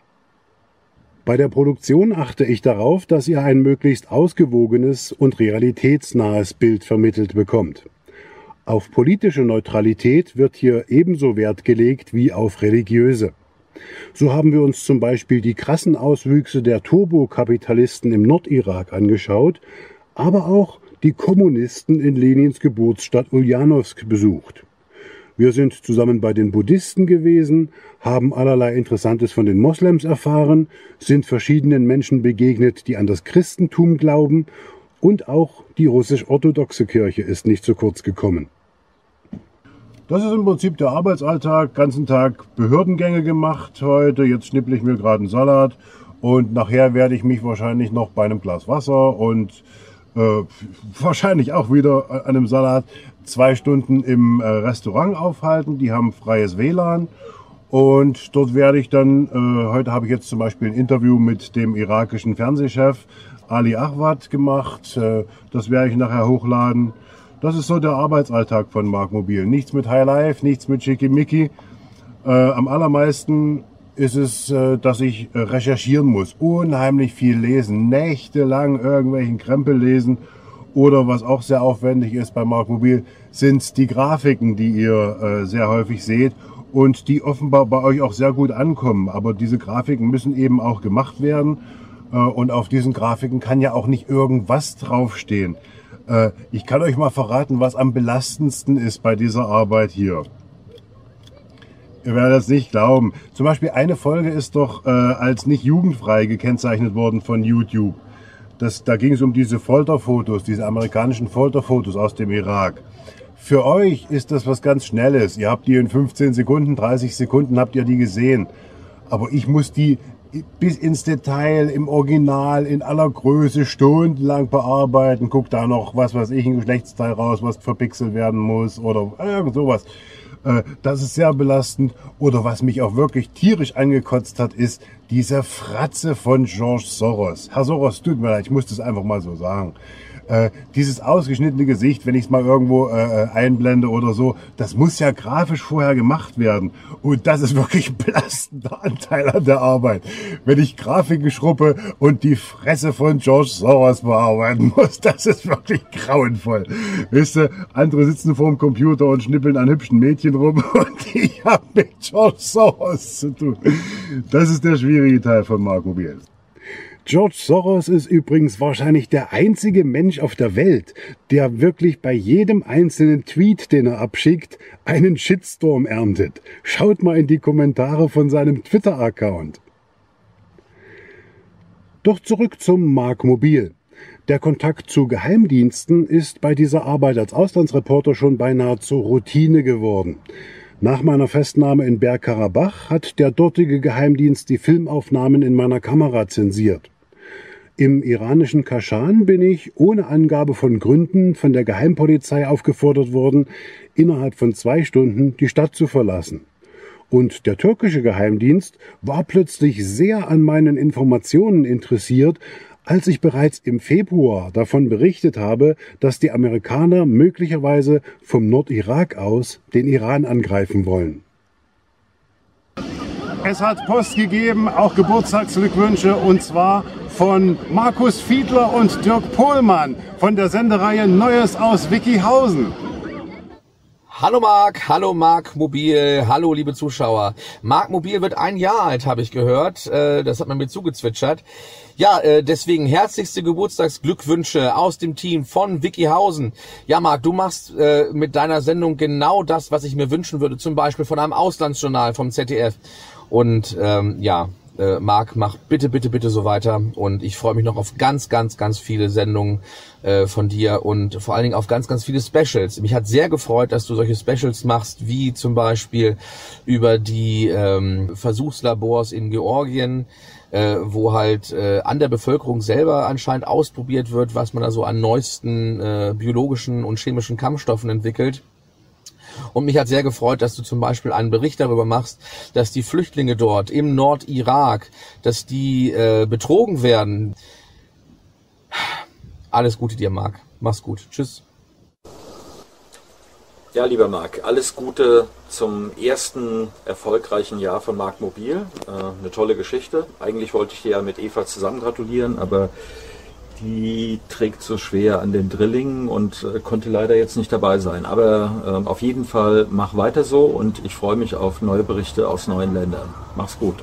Bei der Produktion achte ich darauf, dass ihr ein möglichst ausgewogenes und realitätsnahes Bild vermittelt bekommt. Auf politische Neutralität wird hier ebenso Wert gelegt wie auf religiöse. So haben wir uns zum Beispiel die krassen Auswüchse der Turbokapitalisten im Nordirak angeschaut, aber auch die Kommunisten in Lenins Geburtsstadt Uljanowsk besucht. Wir sind zusammen bei den Buddhisten gewesen, haben allerlei Interessantes von den Moslems erfahren, sind verschiedenen Menschen begegnet, die an das Christentum glauben und auch die russisch-orthodoxe Kirche ist nicht zu kurz gekommen. Das ist im Prinzip der Arbeitsalltag, ganzen Tag Behördengänge gemacht heute, jetzt schnipple ich mir gerade einen Salat und nachher werde ich mich wahrscheinlich noch bei einem Glas Wasser und wahrscheinlich auch wieder an einem Salat 2 Stunden im Restaurant aufhalten. Die haben freies WLAN und dort werde ich dann, heute habe ich jetzt zum Beispiel ein Interview mit dem irakischen Fernsehchef Ali Ahwad gemacht. Das werde ich nachher hochladen. Das ist so der Arbeitsalltag von Marktmobil. Nichts mit Highlife, nichts mit Schickimicki. Am allermeisten ist es, dass ich recherchieren muss, unheimlich viel lesen, nächtelang irgendwelchen Krempel lesen. Oder was auch sehr aufwendig ist bei Marktmobil, sind die Grafiken, die ihr sehr häufig seht und die offenbar bei euch auch sehr gut ankommen. Aber diese Grafiken müssen eben auch gemacht werden und auf diesen Grafiken kann ja auch nicht irgendwas draufstehen. Ich kann euch mal verraten, was am belastendsten ist bei dieser Arbeit hier. Ihr werdet es nicht glauben. Zum Beispiel eine Folge ist doch als nicht jugendfrei gekennzeichnet worden von YouTube. Da ging es um diese Folterfotos, diese amerikanischen Folterfotos aus dem Irak. Für euch ist das was ganz Schnelles. Ihr habt die in 15 Sekunden, 30 Sekunden habt ihr die gesehen. Aber ich muss die bis ins Detail, im Original, in aller Größe stundenlang bearbeiten. Guck da noch, was weiß ich, ein Geschlechtsteil raus, was verpixelt werden muss oder irgend sowas. Das ist sehr belastend. Oder was mich auch wirklich tierisch angekotzt hat, ist diese Fratze von George Soros. Herr Soros, tut mir leid, ich muss das einfach mal so sagen. Dieses ausgeschnittene Gesicht, wenn ich es mal irgendwo einblende oder so, das muss ja grafisch vorher gemacht werden. Und das ist wirklich ein belastender Anteil an der Arbeit. Wenn ich Grafiken schruppe und die Fresse von George Soros bearbeiten muss, das ist wirklich grauenvoll. Wisst ihr, andere sitzen vor dem Computer und schnippeln an hübschen Mädchen rum und ich habe mit George Soros zu tun. Das ist der schwierige Teil von Marktmobil. George Soros ist übrigens wahrscheinlich der einzige Mensch auf der Welt, der wirklich bei jedem einzelnen Tweet, den er abschickt, einen Shitstorm erntet. Schaut mal in die Kommentare von seinem Twitter-Account. Doch zurück zum Marktmobil. Der Kontakt zu Geheimdiensten ist bei dieser Arbeit als Auslandsreporter schon beinahe zur Routine geworden. Nach meiner Festnahme in Bergkarabach hat der dortige Geheimdienst die Filmaufnahmen in meiner Kamera zensiert. Im iranischen Kaschan bin ich ohne Angabe von Gründen von der Geheimpolizei aufgefordert worden, innerhalb von 2 Stunden die Stadt zu verlassen. Und der türkische Geheimdienst war plötzlich sehr an meinen Informationen interessiert, als ich bereits im Februar davon berichtet habe, dass die Amerikaner möglicherweise vom Nordirak aus den Iran angreifen wollen. Es hat Post gegeben, auch Geburtstagsglückwünsche, und zwar von Markus Fiedler und Dirk Pohlmann von der Sendereihe Neues aus Wickyhausen. Hallo Mark Mobil, hallo liebe Zuschauer. Mark Mobil wird 1 Jahr alt, habe ich gehört. Das hat man mir zugezwitschert. Ja, deswegen herzlichste Geburtstagsglückwünsche aus dem Team von Wickyhausen. Ja, Marc, du machst mit deiner Sendung genau das, was ich mir wünschen würde, zum Beispiel von einem Auslandsjournal vom ZDF. Und Marc, mach bitte so weiter. Und ich freue mich noch auf ganz viele Sendungen von dir und vor allen Dingen auf ganz viele Specials. Mich hat sehr gefreut, dass du solche Specials machst, wie zum Beispiel über die Versuchslabors in Georgien, wo halt an der Bevölkerung selber anscheinend ausprobiert wird, was man da so an neuesten biologischen und chemischen Kampfstoffen entwickelt. Und mich hat sehr gefreut, dass du zum Beispiel einen Bericht darüber machst, dass die Flüchtlinge dort im Nordirak, dass die betrogen werden. Alles Gute dir, Marc. Mach's gut. Tschüss. Ja, lieber Marc, alles Gute zum ersten erfolgreichen Jahr von Mark Mobil. Eine tolle Geschichte. Eigentlich wollte ich dir ja mit Eva zusammen gratulieren, aber die trägt so schwer an den Drillingen und konnte leider jetzt nicht dabei sein. Aber auf jeden Fall mach weiter so und ich freue mich auf neue Berichte aus neuen Ländern. Mach's gut.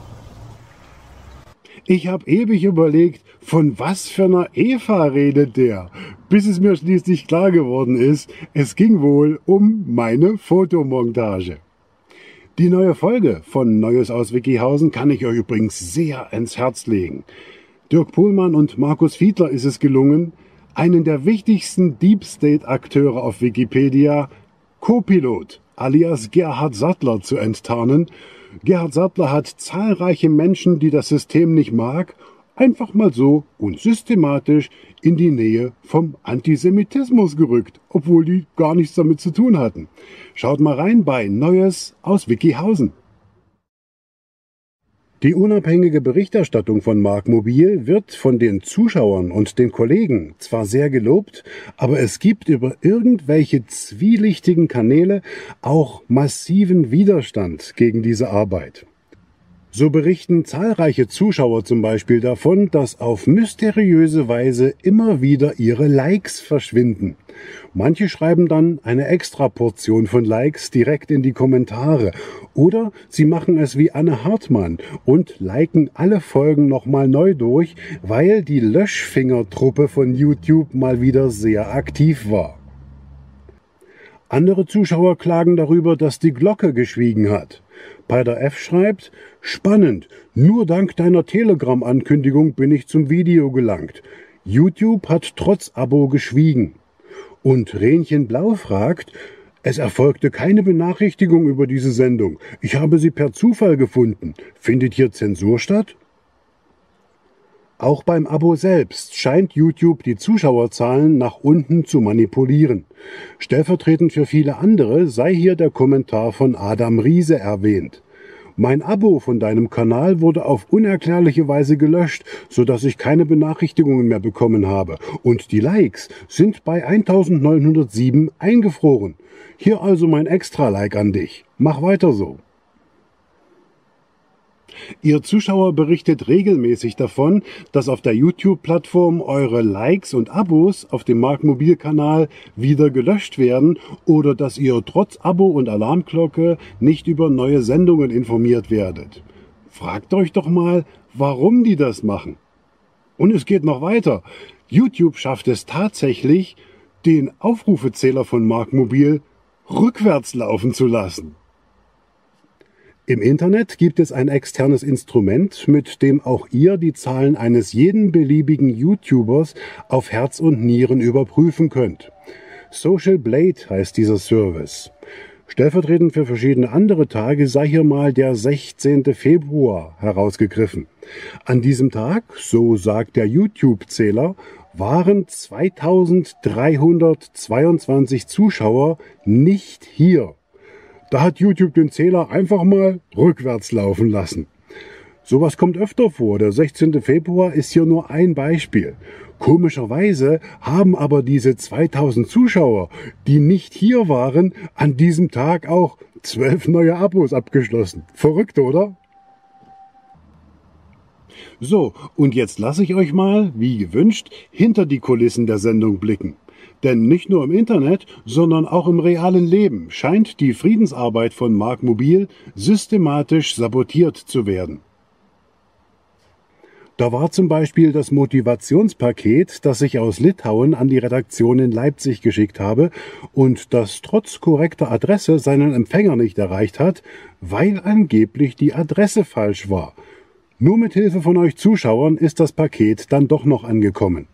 Ich habe ewig überlegt, von was für einer Eva redet der, bis es mir schließlich klar geworden ist, es ging wohl um meine Fotomontage. Die neue Folge von Neues aus Wickyhausen kann ich euch übrigens sehr ans Herz legen. Dirk Pohlmann und Markus Fiedler ist es gelungen, einen der wichtigsten Deep State-Akteure auf Wikipedia, Copilot alias Gerhard Sattler, zu enttarnen. Gerhard Sattler hat zahlreiche Menschen, die das System nicht mag, einfach mal so und systematisch in die Nähe vom Antisemitismus gerückt, obwohl die gar nichts damit zu tun hatten. Schaut mal rein bei Neues aus Wickyhausen. Die unabhängige Berichterstattung von Mark Mobil wird von den Zuschauern und den Kollegen zwar sehr gelobt, aber es gibt über irgendwelche zwielichtigen Kanäle auch massiven Widerstand gegen diese Arbeit. So berichten zahlreiche Zuschauer zum Beispiel davon, dass auf mysteriöse Weise immer wieder ihre Likes verschwinden. Manche schreiben dann eine Extraportion von Likes direkt in die Kommentare oder sie machen es wie Anne Hartmann und liken alle Folgen nochmal neu durch, weil die Löschfingertruppe von YouTube mal wieder sehr aktiv war. Andere Zuschauer klagen darüber, dass die Glocke geschwiegen hat. Peider F. schreibt: Spannend, nur dank deiner Telegram-Ankündigung bin ich zum Video gelangt. YouTube hat trotz Abo geschwiegen. Und Renchen Blau fragt: Es erfolgte keine Benachrichtigung über diese Sendung. Ich habe sie per Zufall gefunden. Findet hier Zensur statt? Auch beim Abo selbst scheint YouTube die Zuschauerzahlen nach unten zu manipulieren. Stellvertretend für viele andere sei hier der Kommentar von Adam Riese erwähnt. Mein Abo von deinem Kanal wurde auf unerklärliche Weise gelöscht, sodass ich keine Benachrichtigungen mehr bekommen habe. Und die Likes sind bei 1907 eingefroren. Hier also mein Extra-Like an dich. Mach weiter so. Ihr Zuschauer berichtet regelmäßig davon, dass auf der YouTube-Plattform eure Likes und Abos auf dem Mark Mobil-Kanal wieder gelöscht werden oder dass ihr trotz Abo und Alarmglocke nicht über neue Sendungen informiert werdet. Fragt euch doch mal, warum die das machen. Und es geht noch weiter. YouTube schafft es tatsächlich, den Aufrufezähler von Mark Mobil rückwärts laufen zu lassen. Im Internet gibt es ein externes Instrument, mit dem auch ihr die Zahlen eines jeden beliebigen YouTubers auf Herz und Nieren überprüfen könnt. Social Blade heißt dieser Service. Stellvertretend für verschiedene andere Tage sei hier mal der 16. Februar herausgegriffen. An diesem Tag, so sagt der YouTube-Zähler, waren 2322 Zuschauer nicht hier. Da hat YouTube den Zähler einfach mal rückwärts laufen lassen. Sowas kommt öfter vor. Der 16. Februar ist hier nur ein Beispiel. Komischerweise haben aber diese 2000 Zuschauer, die nicht hier waren, an diesem Tag auch 12 neue Abos abgeschlossen. Verrückt, oder? So, und jetzt lasse ich euch mal, wie gewünscht, hinter die Kulissen der Sendung blicken. Denn nicht nur im Internet, sondern auch im realen Leben scheint die Friedensarbeit von Mark Mobil systematisch sabotiert zu werden. Da war zum Beispiel das Motivationspaket, das ich aus Litauen an die Redaktion in Leipzig geschickt habe und das trotz korrekter Adresse seinen Empfänger nicht erreicht hat, weil angeblich die Adresse falsch war. Nur mit Hilfe von euch Zuschauern ist das Paket dann doch noch angekommen.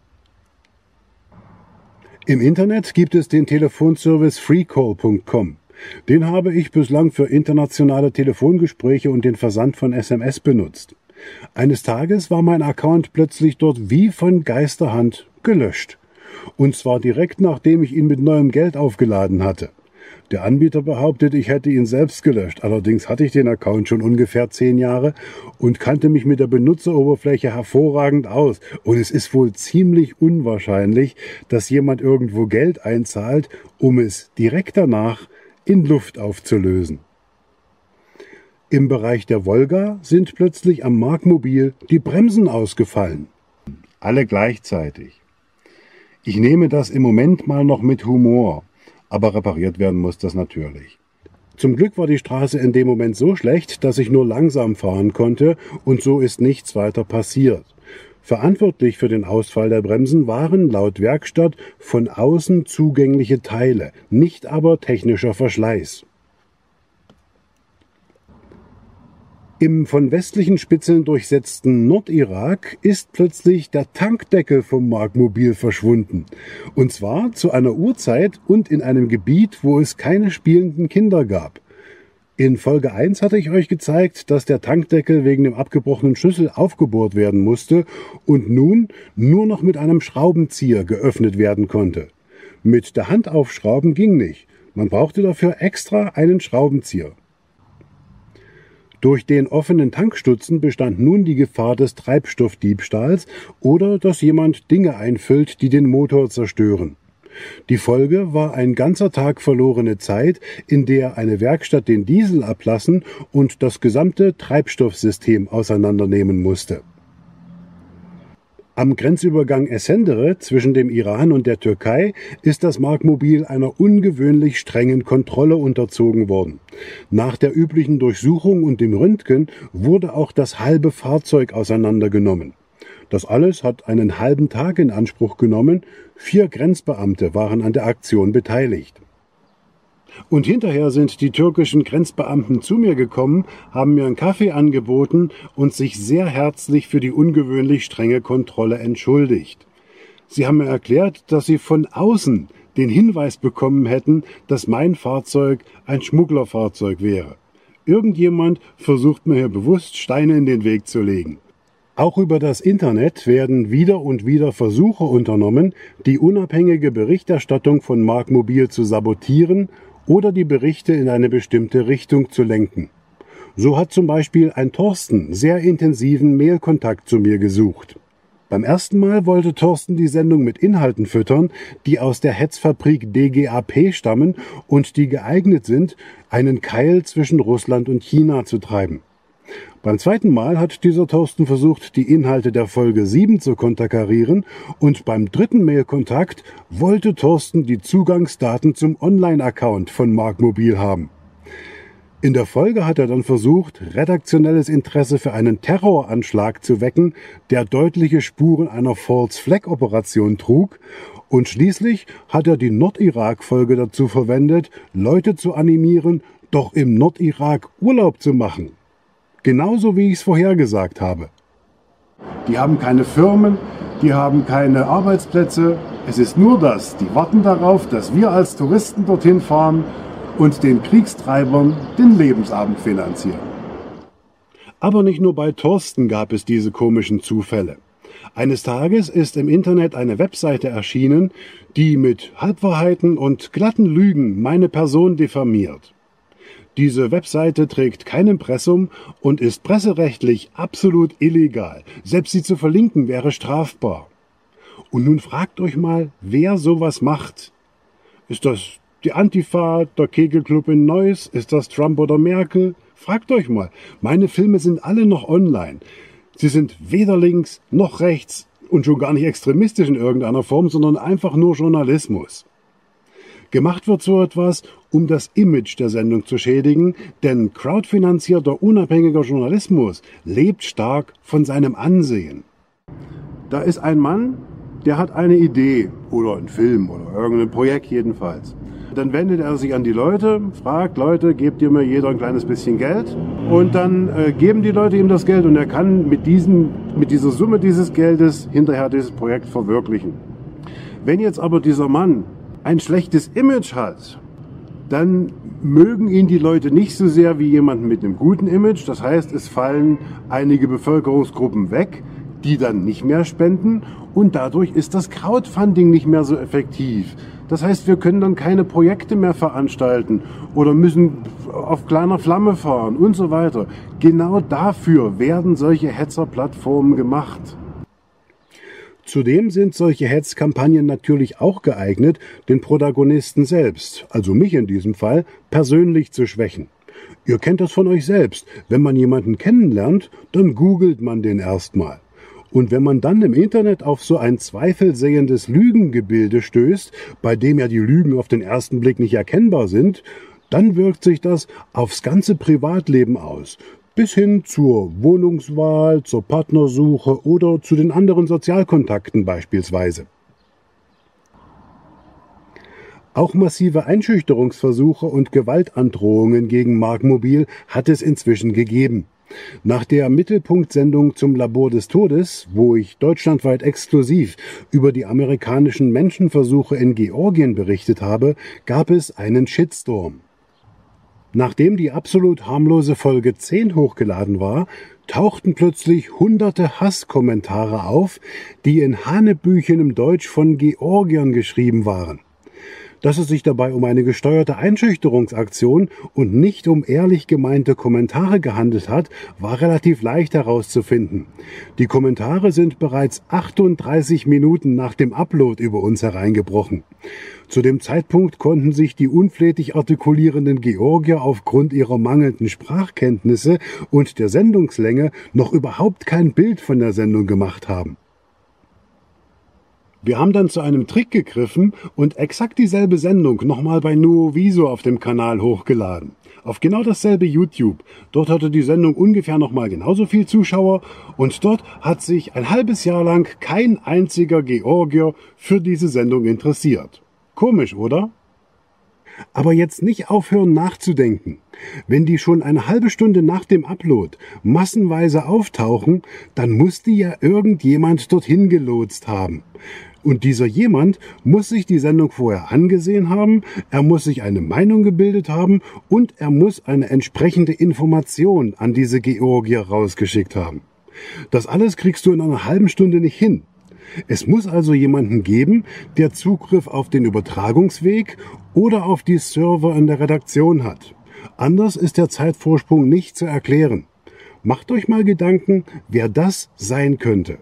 Im Internet gibt es den Telefonservice freecall.com. Den habe ich bislang für internationale Telefongespräche und den Versand von SMS benutzt. Eines Tages war mein Account plötzlich dort wie von Geisterhand gelöscht. Und zwar direkt nachdem ich ihn mit neuem Geld aufgeladen hatte. Der Anbieter behauptet, ich hätte ihn selbst gelöscht. Allerdings hatte ich den Account schon ungefähr 10 Jahre und kannte mich mit der Benutzeroberfläche hervorragend aus. Und es ist wohl ziemlich unwahrscheinlich, dass jemand irgendwo Geld einzahlt, um es direkt danach in Luft aufzulösen. Im Bereich der Wolga sind plötzlich am Mark Mobil die Bremsen ausgefallen. Alle gleichzeitig. Ich nehme das im Moment mal noch mit Humor. Aber repariert werden muss das natürlich. Zum Glück war die Straße in dem Moment so schlecht, dass ich nur langsam fahren konnte und so ist nichts weiter passiert. Verantwortlich für den Ausfall der Bremsen waren laut Werkstatt von außen zugängliche Teile, nicht aber technischer Verschleiß. Im von westlichen Spitzeln durchsetzten Nordirak ist plötzlich der Tankdeckel vom Mark Mobil verschwunden. Und zwar zu einer Uhrzeit und in einem Gebiet, wo es keine spielenden Kinder gab. In Folge 1 hatte ich euch gezeigt, dass der Tankdeckel wegen dem abgebrochenen Schlüssel aufgebohrt werden musste und nun nur noch mit einem Schraubenzieher geöffnet werden konnte. Mit der Hand aufschrauben ging nicht. Man brauchte dafür extra einen Schraubenzieher. Durch den offenen Tankstutzen bestand nun die Gefahr des Treibstoffdiebstahls oder dass jemand Dinge einfüllt, die den Motor zerstören. Die Folge war ein ganzer Tag verlorene Zeit, in der eine Werkstatt den Diesel ablassen und das gesamte Treibstoffsystem auseinandernehmen musste. Am Grenzübergang Esendere zwischen dem Iran und der Türkei ist das Mark Mobil einer ungewöhnlich strengen Kontrolle unterzogen worden. Nach der üblichen Durchsuchung und dem Röntgen wurde auch das halbe Fahrzeug auseinandergenommen. Das alles hat einen halben Tag in Anspruch genommen. 4 Grenzbeamte waren an der Aktion beteiligt. Und hinterher sind die türkischen Grenzbeamten zu mir gekommen, haben mir einen Kaffee angeboten und sich sehr herzlich für die ungewöhnlich strenge Kontrolle entschuldigt. Sie haben mir erklärt, dass sie von außen den Hinweis bekommen hätten, dass mein Fahrzeug ein Schmugglerfahrzeug wäre. Irgendjemand versucht mir hier bewusst Steine in den Weg zu legen. Auch über das Internet werden wieder und wieder Versuche unternommen, die unabhängige Berichterstattung von Mark Mobil zu sabotieren oder die Berichte in eine bestimmte Richtung zu lenken. So hat zum Beispiel ein Thorsten sehr intensiven Mailkontakt zu mir gesucht. Beim ersten Mal wollte Thorsten die Sendung mit Inhalten füttern, die aus der Hetzfabrik DGAP stammen und die geeignet sind, einen Keil zwischen Russland und China zu treiben. Beim zweiten Mal hat dieser Thorsten versucht, die Inhalte der Folge 7 zu konterkarieren und beim dritten Mailkontakt wollte Thorsten die Zugangsdaten zum Online-Account von Mark Mobil haben. In der Folge hat er dann versucht, redaktionelles Interesse für einen Terroranschlag zu wecken, der deutliche Spuren einer False-Flag-Operation trug, und schließlich hat er die Nordirak-Folge dazu verwendet, Leute zu animieren, doch im Nordirak Urlaub zu machen. Genauso wie ich es vorhergesagt habe. Die haben keine Firmen, die haben keine Arbeitsplätze. Es ist nur das. Die warten darauf, dass wir als Touristen dorthin fahren und den Kriegstreibern den Lebensabend finanzieren. Aber nicht nur bei Thorsten gab es diese komischen Zufälle. Eines Tages ist im Internet eine Webseite erschienen, die mit Halbwahrheiten und glatten Lügen meine Person diffamiert. Diese Webseite trägt kein Impressum und ist presserechtlich absolut illegal. Selbst sie zu verlinken wäre strafbar. Und nun fragt euch mal, wer sowas macht. Ist das die Antifa, der Kegelclub in Neuss? Ist das Trump oder Merkel? Fragt euch mal. Meine Filme sind alle noch online. Sie sind weder links noch rechts und schon gar nicht extremistisch in irgendeiner Form, sondern einfach nur Journalismus. Gemacht wird so etwas, um das Image der Sendung zu schädigen, denn crowdfinanzierter, unabhängiger Journalismus lebt stark von seinem Ansehen. Da ist ein Mann, der hat eine Idee oder einen Film oder irgendein Projekt jedenfalls. Dann wendet er sich an die Leute, fragt, Leute, gebt ihr mir jeder ein kleines bisschen Geld? Und dann geben die Leute ihm das Geld und er kann mit dieser Summe dieses Geldes hinterher dieses Projekt verwirklichen. Wenn jetzt aber dieser Mann ein schlechtes Image hat, dann mögen ihn die Leute nicht so sehr wie jemanden mit einem guten Image. Das heißt, es fallen einige Bevölkerungsgruppen weg, die dann nicht mehr spenden und dadurch ist das Crowdfunding nicht mehr so effektiv. Das heißt, wir können dann keine Projekte mehr veranstalten oder müssen auf kleiner Flamme fahren und so weiter. Genau dafür werden solche Hetzerplattformen gemacht. Zudem sind solche Hetzkampagnen natürlich auch geeignet, den Protagonisten selbst, also mich in diesem Fall, persönlich zu schwächen. Ihr kennt das von euch selbst. Wenn man jemanden kennenlernt, dann googelt man den erstmal. Und wenn man dann im Internet auf so ein zweifelsehendes Lügengebilde stößt, bei dem ja die Lügen auf den ersten Blick nicht erkennbar sind, dann wirkt sich das aufs ganze Privatleben aus. Bis hin zur Wohnungswahl, zur Partnersuche oder zu den anderen Sozialkontakten beispielsweise. Auch massive Einschüchterungsversuche und Gewaltandrohungen gegen Mark Mobil hat es inzwischen gegeben. Nach der Mittelpunktsendung zum Labor des Todes, wo ich deutschlandweit exklusiv über die amerikanischen Menschenversuche in Georgien berichtet habe, gab es einen Shitstorm. Nachdem die absolut harmlose Folge 10 hochgeladen war, tauchten plötzlich hunderte Hasskommentare auf, die in hanebüchenem Deutsch von Georgiern geschrieben waren. Dass es sich dabei um eine gesteuerte Einschüchterungsaktion und nicht um ehrlich gemeinte Kommentare gehandelt hat, war relativ leicht herauszufinden. Die Kommentare sind bereits 38 Minuten nach dem Upload über uns hereingebrochen. Zu dem Zeitpunkt konnten sich die unflätig artikulierenden Georgier aufgrund ihrer mangelnden Sprachkenntnisse und der Sendungslänge noch überhaupt kein Bild von der Sendung gemacht haben. Wir haben dann zu einem Trick gegriffen und exakt dieselbe Sendung nochmal bei Nuoviso auf dem Kanal hochgeladen. Auf genau dasselbe YouTube. Dort hatte die Sendung ungefähr nochmal genauso viel Zuschauer und dort hat sich ein halbes Jahr lang kein einziger Georgier für diese Sendung interessiert. Komisch, oder? Aber jetzt nicht aufhören nachzudenken. Wenn die schon eine halbe Stunde nach dem Upload massenweise auftauchen, dann muss die ja irgendjemand dorthin gelotst haben. Und dieser jemand muss sich die Sendung vorher angesehen haben, er muss sich eine Meinung gebildet haben und er muss eine entsprechende Information an diese Georgier rausgeschickt haben. Das alles kriegst du in einer halben Stunde nicht hin. Es muss also jemanden geben, der Zugriff auf den Übertragungsweg oder auf die Server in der Redaktion hat. Anders ist der Zeitvorsprung nicht zu erklären. Macht euch mal Gedanken, wer das sein könnte.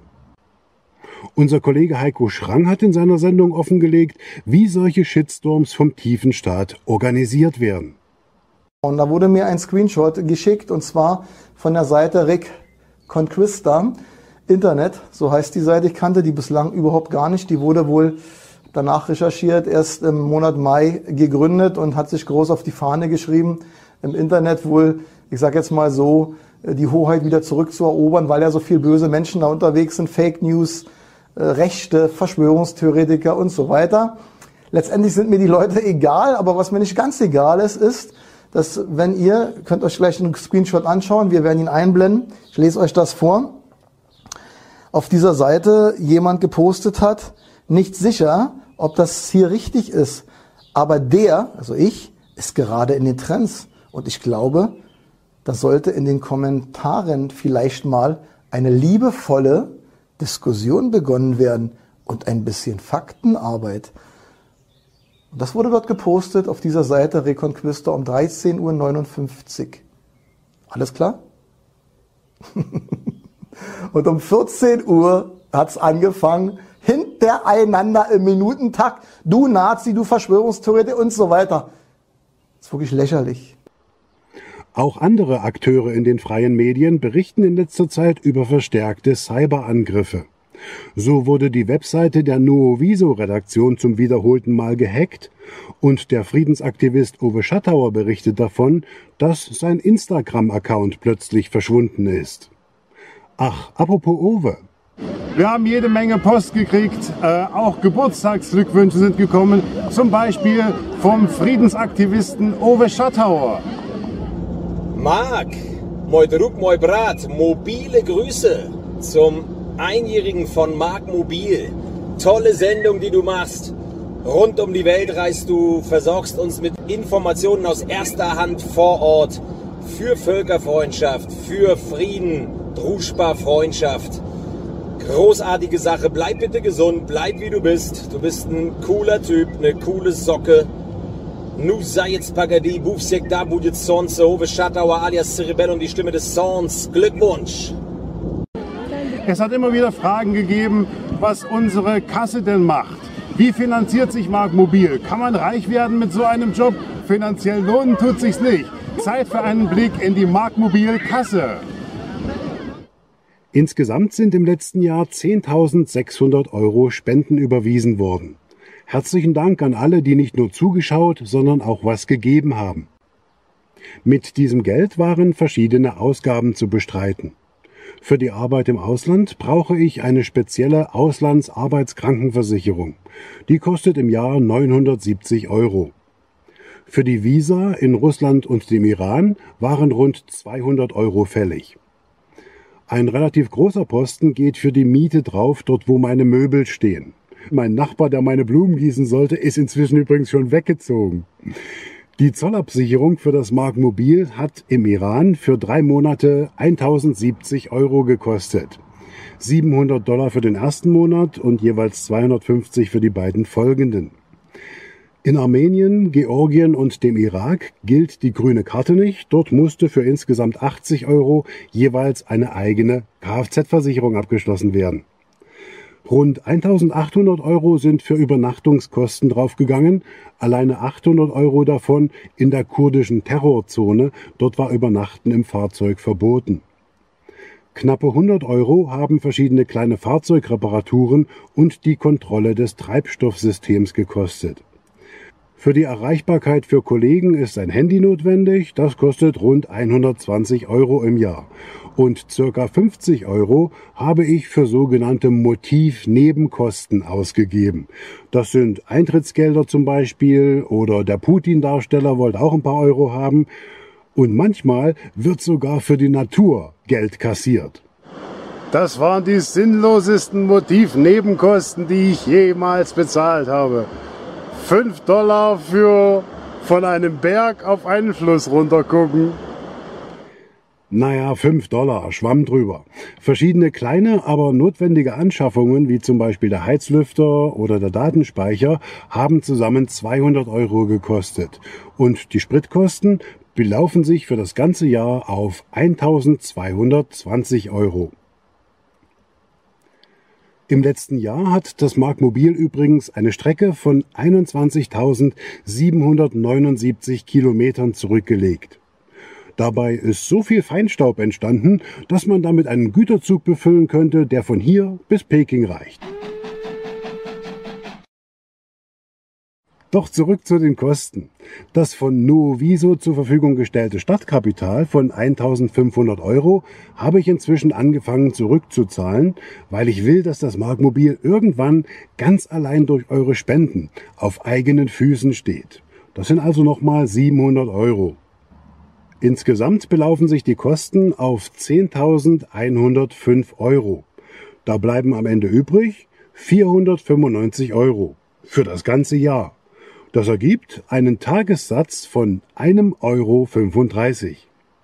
Unser Kollege Heiko Schrang hat in seiner Sendung offengelegt, wie solche Shitstorms vom tiefen Staat organisiert werden. Und da wurde mir ein Screenshot geschickt, und zwar von der Seite Reconquista Internet, so heißt die Seite. Ich kannte die bislang überhaupt gar nicht. Die wurde wohl danach recherchiert, erst im Monat Mai gegründet und hat sich groß auf die Fahne geschrieben, im Internet wohl, ich sag jetzt mal so, die Hoheit wieder zurückzuerobern, weil ja so viele böse Menschen da unterwegs sind, Fake News, Rechte, Verschwörungstheoretiker und so weiter. Letztendlich sind mir die Leute egal, aber was mir nicht ganz egal ist, ist, dass wenn ihr, könnt euch gleich einen Screenshot anschauen, wir werden ihn einblenden, ich lese euch das vor, auf dieser Seite jemand gepostet hat, nicht sicher, ob das hier richtig ist, aber der, also ich, ist gerade in den Trends und ich glaube, da sollte in den Kommentaren vielleicht mal eine liebevolle Diskussion begonnen werden und ein bisschen Faktenarbeit. Und das wurde dort gepostet auf dieser Seite Reconquista um 13:59 Uhr. Alles klar? Und um 14 Uhr hat es angefangen, hintereinander im Minutentakt, du Nazi, du Verschwörungstheoretiker und so weiter. Das ist wirklich lächerlich. Auch andere Akteure in den freien Medien berichten in letzter Zeit über verstärkte Cyberangriffe. So wurde die Webseite der Nuoviso-Redaktion zum wiederholten Mal gehackt und der Friedensaktivist Owe Schattauer berichtet davon, dass sein Instagram-Account plötzlich verschwunden ist. Ach, apropos Owe. Wir haben jede Menge Post gekriegt, auch Geburtstagsglückwünsche sind gekommen, zum Beispiel vom Friedensaktivisten Owe Schattauer. Marc, moi Drug, moi Brat, mobile Grüße zum Einjährigen von Marc Mobil. Tolle Sendung, die du machst. Rund um die Welt reist du, versorgst uns mit Informationen aus erster Hand vor Ort für Völkerfreundschaft, für Frieden, Druschba-Freundschaft. Großartige Sache. Bleib bitte gesund, bleib wie du bist. Du bist ein cooler Typ, eine coole Socke. Nu sei jetzt Pagadi, Bufsek da, Budget Sonze, Owe Schattauer alias Cerebell und die Stimme des Sons. Glückwunsch! Es hat immer wieder Fragen gegeben, was unsere Kasse denn macht. Wie finanziert sich Mark Mobil? Kann man reich werden mit so einem Job? Finanziell lohnen tut sich's nicht. Zeit für einen Blick in die Mark Mobil Kasse. Insgesamt sind im letzten Jahr 10.600 € Spenden überwiesen worden. Herzlichen Dank an alle, die nicht nur zugeschaut, sondern auch was gegeben haben. Mit diesem Geld waren verschiedene Ausgaben zu bestreiten. Für die Arbeit im Ausland brauche ich eine spezielle Auslandsarbeitskrankenversicherung. Die kostet im Jahr 970 €. Für die Visa in Russland und dem Iran waren rund 200 € fällig. Ein relativ großer Posten geht für die Miete drauf, dort wo meine Möbel stehen. Mein Nachbar, der meine Blumen gießen sollte, ist inzwischen übrigens schon weggezogen. Die Zollabsicherung für das Mark Mobil hat im Iran für 3 Monate 1.070 € gekostet. $700 für den ersten Monat und jeweils 250 für die beiden folgenden. In Armenien, Georgien und dem Irak gilt die grüne Karte nicht. Dort musste für insgesamt 80 € jeweils eine eigene Kfz-Versicherung abgeschlossen werden. Rund 1.800 € sind für Übernachtungskosten draufgegangen, alleine 800 € davon in der kurdischen Terrorzone, dort war Übernachten im Fahrzeug verboten. Knappe 100 € haben verschiedene kleine Fahrzeugreparaturen und die Kontrolle des Treibstoffsystems gekostet. Für die Erreichbarkeit für Kollegen ist ein Handy notwendig, das kostet rund 120 € im Jahr. Und ca. 50 € habe ich für sogenannte Motivnebenkosten ausgegeben. Das sind Eintrittsgelder zum Beispiel oder der Putin-Darsteller wollte auch ein paar Euro haben. Und manchmal wird sogar für die Natur Geld kassiert. Das waren die sinnlosesten Motivnebenkosten, die ich jemals bezahlt habe. $5 für von einem Berg auf einen Fluss runtergucken. Naja, $5, Schwamm drüber. Verschiedene kleine, aber notwendige Anschaffungen, wie zum Beispiel der Heizlüfter oder der Datenspeicher, haben zusammen 200 € gekostet. Und die Spritkosten belaufen sich für das ganze Jahr auf 1.220 €. Im letzten Jahr hat das Mark Mobil übrigens eine Strecke von 21.779 Kilometern zurückgelegt. Dabei ist so viel Feinstaub entstanden, dass man damit einen Güterzug befüllen könnte, der von hier bis Peking reicht. Doch zurück zu den Kosten. Das von Nuoviso zur Verfügung gestellte Stadtkapital von 1.500 € habe ich inzwischen angefangen zurückzuzahlen, weil ich will, dass das Mark Mobil irgendwann ganz allein durch eure Spenden auf eigenen Füßen steht. Das sind also nochmal 700 €. Insgesamt belaufen sich die Kosten auf 10.105 €. Da bleiben am Ende übrig 495 € für das ganze Jahr. Das ergibt einen Tagessatz von 1,35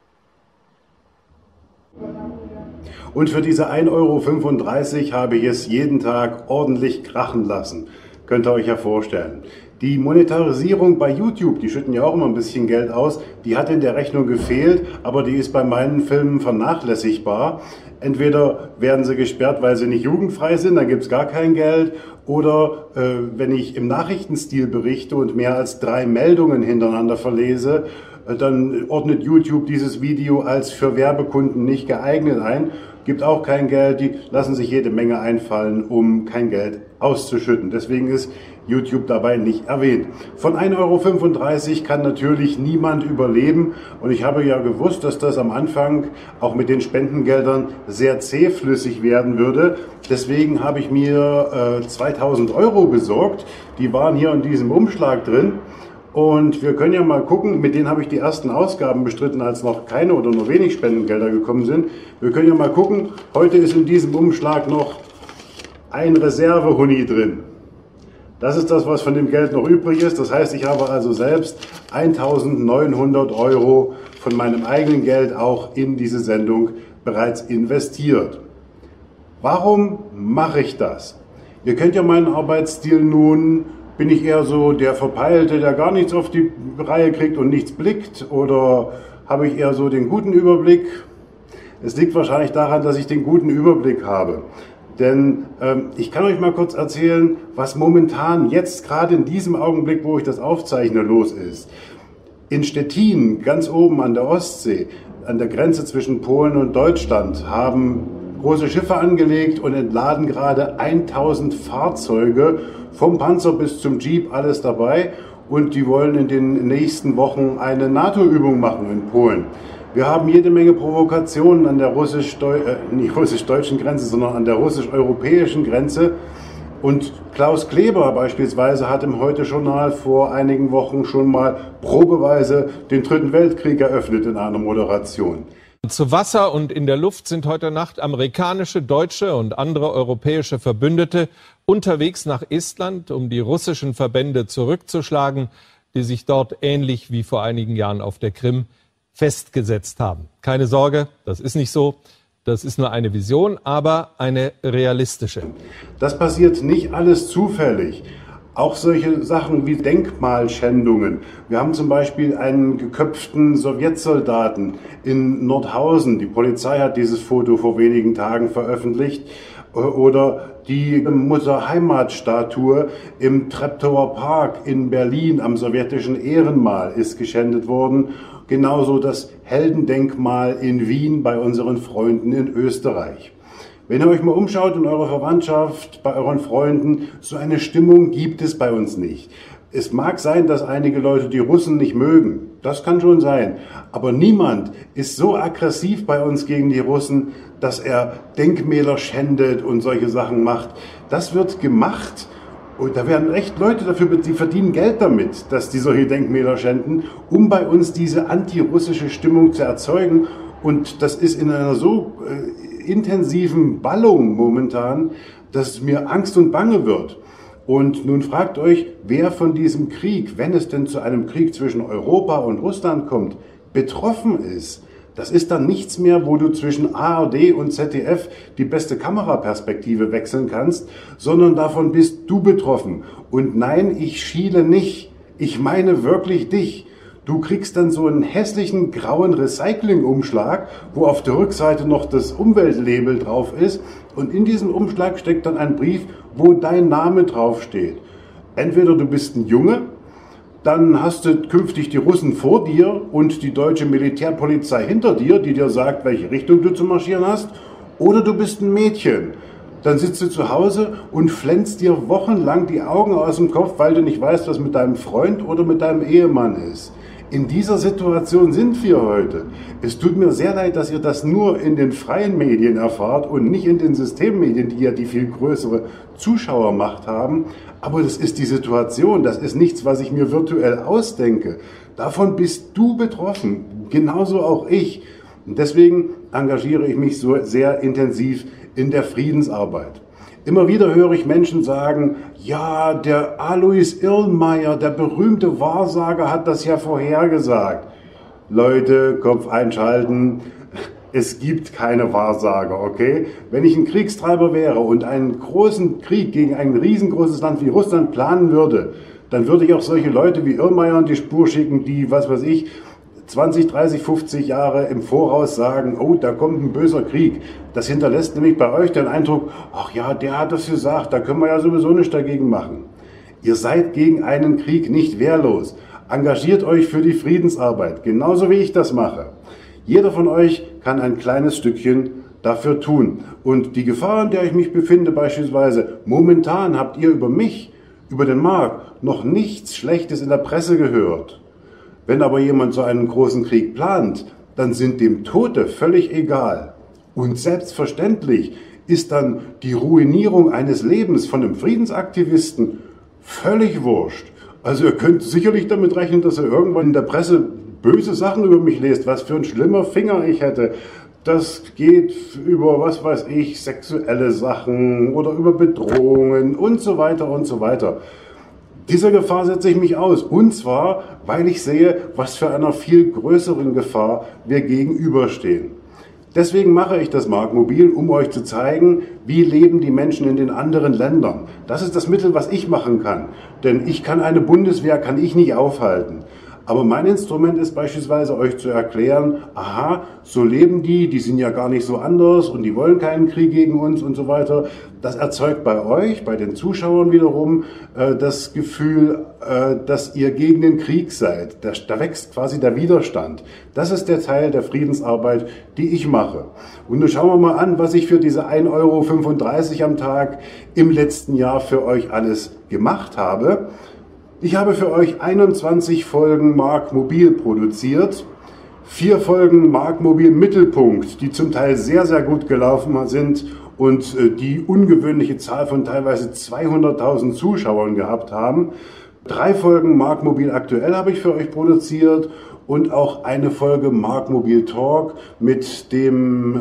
€. Und für diese 1,35 € habe ich es jeden Tag ordentlich krachen lassen. Könnt ihr euch ja vorstellen. Die Monetarisierung bei YouTube, die schütten ja auch immer ein bisschen Geld aus, die hat in der Rechnung gefehlt, aber die ist bei meinen Filmen vernachlässigbar. Entweder werden sie gesperrt, weil sie nicht jugendfrei sind, dann gibt es gar kein Geld. Oder wenn ich im Nachrichtenstil berichte und mehr als 3 Meldungen hintereinander verlese, dann ordnet YouTube dieses Video als für Werbekunden nicht geeignet ein, gibt auch kein Geld, die lassen sich jede Menge einfallen, um kein Geld auszuschütten. Deswegen ist YouTube dabei nicht erwähnt. Von 1,35 € kann natürlich niemand überleben und ich habe ja gewusst, dass das am Anfang auch mit den Spendengeldern sehr zähflüssig werden würde. Deswegen habe ich mir 2.000 € besorgt. Die waren hier in diesem Umschlag drin. Und wir können ja mal gucken, mit denen habe ich die ersten Ausgaben bestritten, als noch keine oder nur wenig Spendengelder gekommen sind. Wir können ja mal gucken, heute ist in diesem Umschlag noch ein Reservehuni drin. Das ist das, was von dem Geld noch übrig ist. Das heißt, ich habe also selbst 1.900 € von meinem eigenen Geld auch in diese Sendung bereits investiert. Warum mache ich das? Ihr kennt ja meinen Arbeitsstil nun. Bin ich eher so der Verpeilte, der gar nichts auf die Reihe kriegt und nichts blickt? Oder habe ich eher so den guten Überblick? Es liegt wahrscheinlich daran, dass ich den guten Überblick habe. Denn ich kann euch mal kurz erzählen, was momentan jetzt gerade in diesem Augenblick, wo ich das aufzeichne, los ist. In Stettin, ganz oben an der Ostsee, an der Grenze zwischen Polen und Deutschland, haben große Schiffe angelegt und entladen gerade 1000 Fahrzeuge, vom Panzer bis zum Jeep, alles dabei. Und die wollen in den nächsten Wochen eine NATO-Übung machen in Polen. Wir haben jede Menge Provokationen an der nicht russisch-deutschen Grenze, sondern an der russisch-europäischen Grenze. Und Klaus Kleber beispielsweise hat im Heute-Journal vor einigen Wochen schon mal probeweise den Dritten Weltkrieg eröffnet in einer Moderation. Zu Wasser und in der Luft sind heute Nacht amerikanische, deutsche und andere europäische Verbündete unterwegs nach Estland, um die russischen Verbände zurückzuschlagen, die sich dort ähnlich wie vor einigen Jahren auf der Krim festgesetzt haben. Keine Sorge, das ist nicht so. Das ist nur eine Vision, aber eine realistische. Das passiert nicht alles zufällig. Auch solche Sachen wie Denkmalschändungen. Wir haben zum Beispiel einen geköpften Sowjetsoldaten in Nordhausen. Die Polizei hat dieses Foto vor wenigen Tagen veröffentlicht. Oder die Mutter-Heimat-Statue im Treptower Park in Berlin am sowjetischen Ehrenmal ist geschändet worden. Genauso das Heldendenkmal in Wien bei unseren Freunden in Österreich. Wenn ihr euch mal umschaut in eurer Verwandtschaft, bei euren Freunden, so eine Stimmung gibt es bei uns nicht. Es mag sein, dass einige Leute die Russen nicht mögen. Das kann schon sein. Aber niemand ist so aggressiv bei uns gegen die Russen, dass er Denkmäler schändet und solche Sachen macht. Das wird gemacht. Und da werden echt Leute dafür, die verdienen Geld damit, dass die solche Denkmäler schänden, um bei uns diese antirussische Stimmung zu erzeugen. Und das ist in einer so intensiven Ballung momentan, dass mir Angst und Bange wird. Und nun fragt euch, wer von diesem Krieg, wenn es denn zu einem Krieg zwischen Europa und Russland kommt, betroffen ist. Das ist dann nichts mehr, wo du zwischen ARD und ZDF die beste Kameraperspektive wechseln kannst, sondern davon bist du betroffen. Und nein, ich schiele nicht. Ich meine wirklich dich. Du kriegst dann so einen hässlichen grauen Recycling-Umschlag, wo auf der Rückseite noch das Umweltlabel drauf ist. Und in diesem Umschlag steckt dann ein Brief, wo dein Name draufsteht. Entweder du bist ein Junge, dann hast du künftig die Russen vor dir und die deutsche Militärpolizei hinter dir, die dir sagt, welche Richtung du zu marschieren hast. Oder du bist ein Mädchen. Dann sitzt du zu Hause und flänzt dir wochenlang die Augen aus dem Kopf, weil du nicht weißt, was mit deinem Freund oder mit deinem Ehemann ist. In dieser Situation sind wir heute. Es tut mir sehr leid, dass ihr das nur in den freien Medien erfahrt und nicht in den Systemmedien, die ja die viel größere Zuschauermacht haben. Aber das ist die Situation, das ist nichts, was ich mir virtuell ausdenke. Davon bist du betroffen, genauso auch ich. Und deswegen engagiere ich mich so sehr intensiv in der Friedensarbeit. Immer wieder höre ich Menschen sagen, ja, der Alois Irlmeier, der berühmte Wahrsager, hat das ja vorhergesagt. Leute, Kopf einschalten, es gibt keine Wahrsager, okay? Wenn ich ein Kriegstreiber wäre und einen großen Krieg gegen ein riesengroßes Land wie Russland planen würde, dann würde ich auch solche Leute wie Irlmeier in die Spur schicken, die, 20, 30, 50 Jahre im Voraus sagen, oh, da kommt ein böser Krieg. Das hinterlässt nämlich bei euch den Eindruck, ach ja, der hat das gesagt, da können wir ja sowieso nichts dagegen machen. Ihr seid gegen einen Krieg nicht wehrlos. Engagiert euch für die Friedensarbeit, genauso wie ich das mache. Jeder von euch kann ein kleines Stückchen dafür tun. Und die Gefahr, in der ich mich befinde, beispielsweise, momentan habt ihr über mich, über den Marc, noch nichts Schlechtes in der Presse gehört. Wenn aber jemand so einen großen Krieg plant, dann sind dem Tote völlig egal. Und selbstverständlich ist dann die Ruinierung eines Lebens von einem Friedensaktivisten völlig wurscht. Also ihr könnt sicherlich damit rechnen, dass ihr irgendwann in der Presse böse Sachen über mich lest, was für ein schlimmer Finger ich hätte. Das geht über, was weiß ich, sexuelle Sachen oder über Bedrohungen und so weiter und so weiter. Dieser Gefahr setze ich mich aus. Und zwar, weil ich sehe, was für einer viel größeren Gefahr wir gegenüberstehen. Deswegen mache ich das Mark Mobil, um euch zu zeigen, wie leben die Menschen in den anderen Ländern. Das ist das Mittel, was ich machen kann. Denn ich kann eine Bundeswehr, kann ich nicht aufhalten. Aber mein Instrument ist beispielsweise, euch zu erklären, aha, so leben die sind ja gar nicht so anders und die wollen keinen Krieg gegen uns und so weiter. Das erzeugt bei euch, bei den Zuschauern wiederum, das Gefühl, dass ihr gegen den Krieg seid. Da wächst quasi der Widerstand. Das ist der Teil der Friedensarbeit, die ich mache. Und nun schauen wir mal an, was ich für diese 1,35 € am Tag im letzten Jahr für euch alles gemacht habe. Ich habe für euch 21 Folgen Mark Mobil produziert, 4 Folgen Mark Mobil Mittelpunkt, die zum Teil sehr, sehr gut gelaufen sind und die ungewöhnliche Zahl von teilweise 200.000 Zuschauern gehabt haben. 3 Folgen Mark Mobil aktuell habe ich für euch produziert und auch eine Folge Mark Mobil Talk mit dem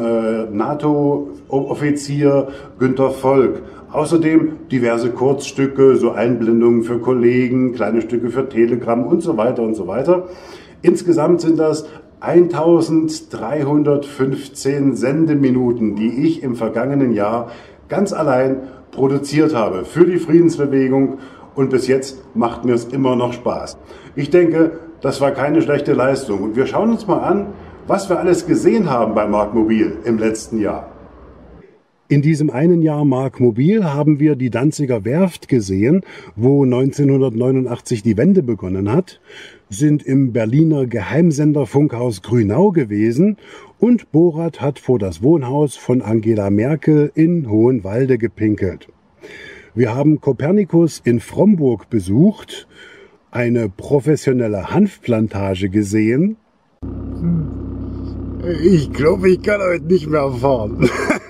NATO-Offizier Günter Volk. Außerdem diverse Kurzstücke, so Einblendungen für Kollegen, kleine Stücke für Telegram und so weiter und so weiter. Insgesamt sind das 1315 Sendeminuten, die ich im vergangenen Jahr ganz allein produziert habe für die Friedensbewegung und bis jetzt macht mir es immer noch Spaß. Ich denke, das war keine schlechte Leistung und wir schauen uns mal an, was wir alles gesehen haben bei Mark Mobil im letzten Jahr. In diesem einen Jahr Mark Mobil haben wir die Danziger Werft gesehen, wo 1989 die Wende begonnen hat, sind im Berliner Geheimsender Funkhaus Grünau gewesen und Borat hat vor das Wohnhaus von Angela Merkel in Hohenwalde gepinkelt. Wir haben Kopernikus in Fromburg besucht, eine professionelle Hanfplantage gesehen. Ich glaube, ich kann heute nicht mehr fahren.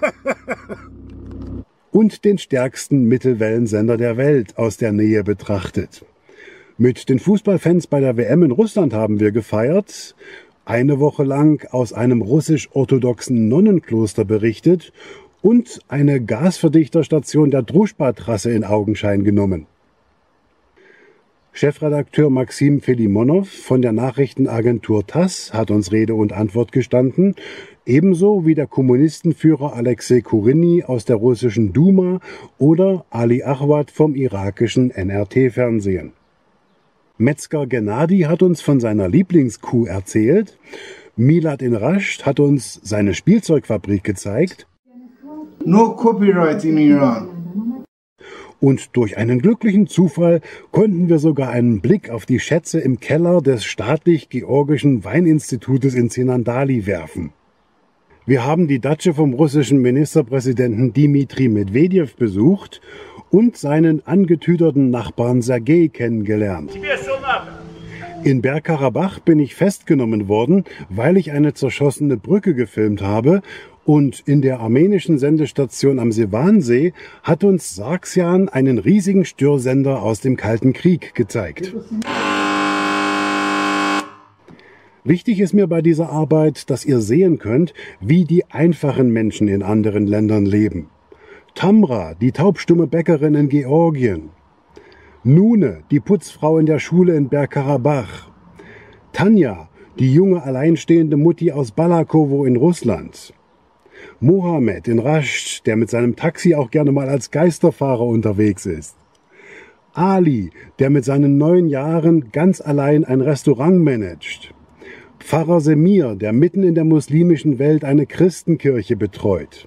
Und den stärksten Mittelwellensender der Welt aus der Nähe betrachtet. Mit den Fußballfans bei der WM in Russland haben wir gefeiert, eine Woche lang aus einem russisch-orthodoxen Nonnenkloster berichtet und eine Gasverdichterstation der Druschba-Trasse in Augenschein genommen. Chefredakteur Maxim Filimonow von der Nachrichtenagentur TASS hat uns Rede und Antwort gestanden, ebenso wie der Kommunistenführer Alexei Kurini aus der russischen Duma oder Ali Ahwad vom irakischen NRT-Fernsehen. Metzger Gennadi hat uns von seiner Lieblingskuh erzählt, Milad in Rasht hat uns seine Spielzeugfabrik gezeigt. No copyright in Iran. Und durch einen glücklichen Zufall konnten wir sogar einen Blick auf die Schätze im Keller des staatlich-georgischen Weininstitutes in Zenandali werfen. Wir haben die Datsche vom russischen Ministerpräsidenten Dmitri Medvedev besucht und seinen angetüterten Nachbarn Sergei kennengelernt. In Bergkarabach bin ich festgenommen worden, weil ich eine zerschossene Brücke gefilmt habe. Und in der armenischen Sendestation am Sevansee hat uns Sargsyan einen riesigen Störsender aus dem Kalten Krieg gezeigt. Wichtig ist mir bei dieser Arbeit, dass ihr sehen könnt, wie die einfachen Menschen in anderen Ländern leben. Tamra, die taubstumme Bäckerin in Georgien. Nune, die Putzfrau in der Schule in Bergkarabach. Tanja, die junge alleinstehende Mutti aus Balakowo in Russland. Mohammed in Rasht, der mit seinem Taxi auch gerne mal als Geisterfahrer unterwegs ist. Ali, der mit seinen 9 Jahren ganz allein ein Restaurant managt. Pfarrer Semir, der mitten in der muslimischen Welt eine Christenkirche betreut.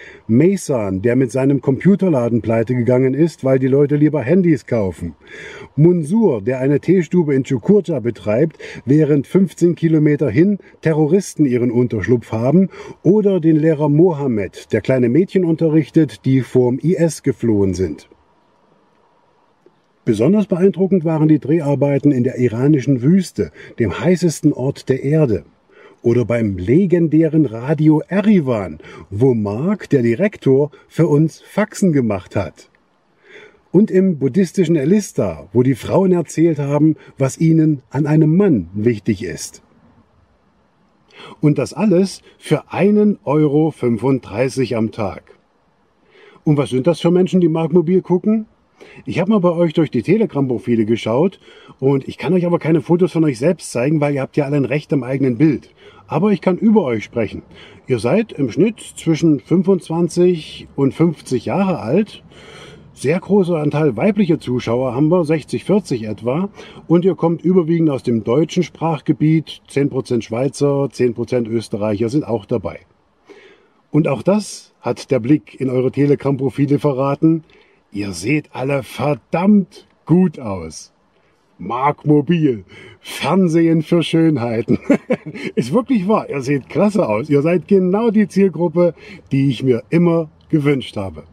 Meysan, der mit seinem Computerladen pleite gegangen ist, weil die Leute lieber Handys kaufen. Munsur, der eine Teestube in Çukurca betreibt, während 15 Kilometer hin Terroristen ihren Unterschlupf haben. Oder den Lehrer Mohammed, der kleine Mädchen unterrichtet, die vorm IS geflohen sind. Besonders beeindruckend waren die Dreharbeiten in der iranischen Wüste, dem heißesten Ort der Erde. Oder beim legendären Radio Erivan, wo Mark, der Direktor, für uns Faxen gemacht hat. Und im buddhistischen Elista, wo die Frauen erzählt haben, was ihnen an einem Mann wichtig ist. Und das alles für 1,35 € am Tag. Und was sind das für Menschen, die Mark Mobil gucken? Ich habe mal bei euch durch die Telegram-Profile geschaut und ich kann euch aber keine Fotos von euch selbst zeigen, weil ihr habt ja alle ein Recht am eigenen Bild. Aber ich kann über euch sprechen. Ihr seid im Schnitt zwischen 25 und 50 Jahre alt. Sehr großer Anteil weiblicher Zuschauer haben wir, 60-40 etwa. Und ihr kommt überwiegend aus dem deutschen Sprachgebiet. 10% Schweizer, 10% Österreicher sind auch dabei. Und auch das hat der Blick in eure Telegram-Profile verraten. Ihr seht alle verdammt gut aus. Mark Mobil, Fernsehen für Schönheiten. Ist wirklich wahr, ihr seht klasse aus. Ihr seid genau die Zielgruppe, die ich mir immer gewünscht habe.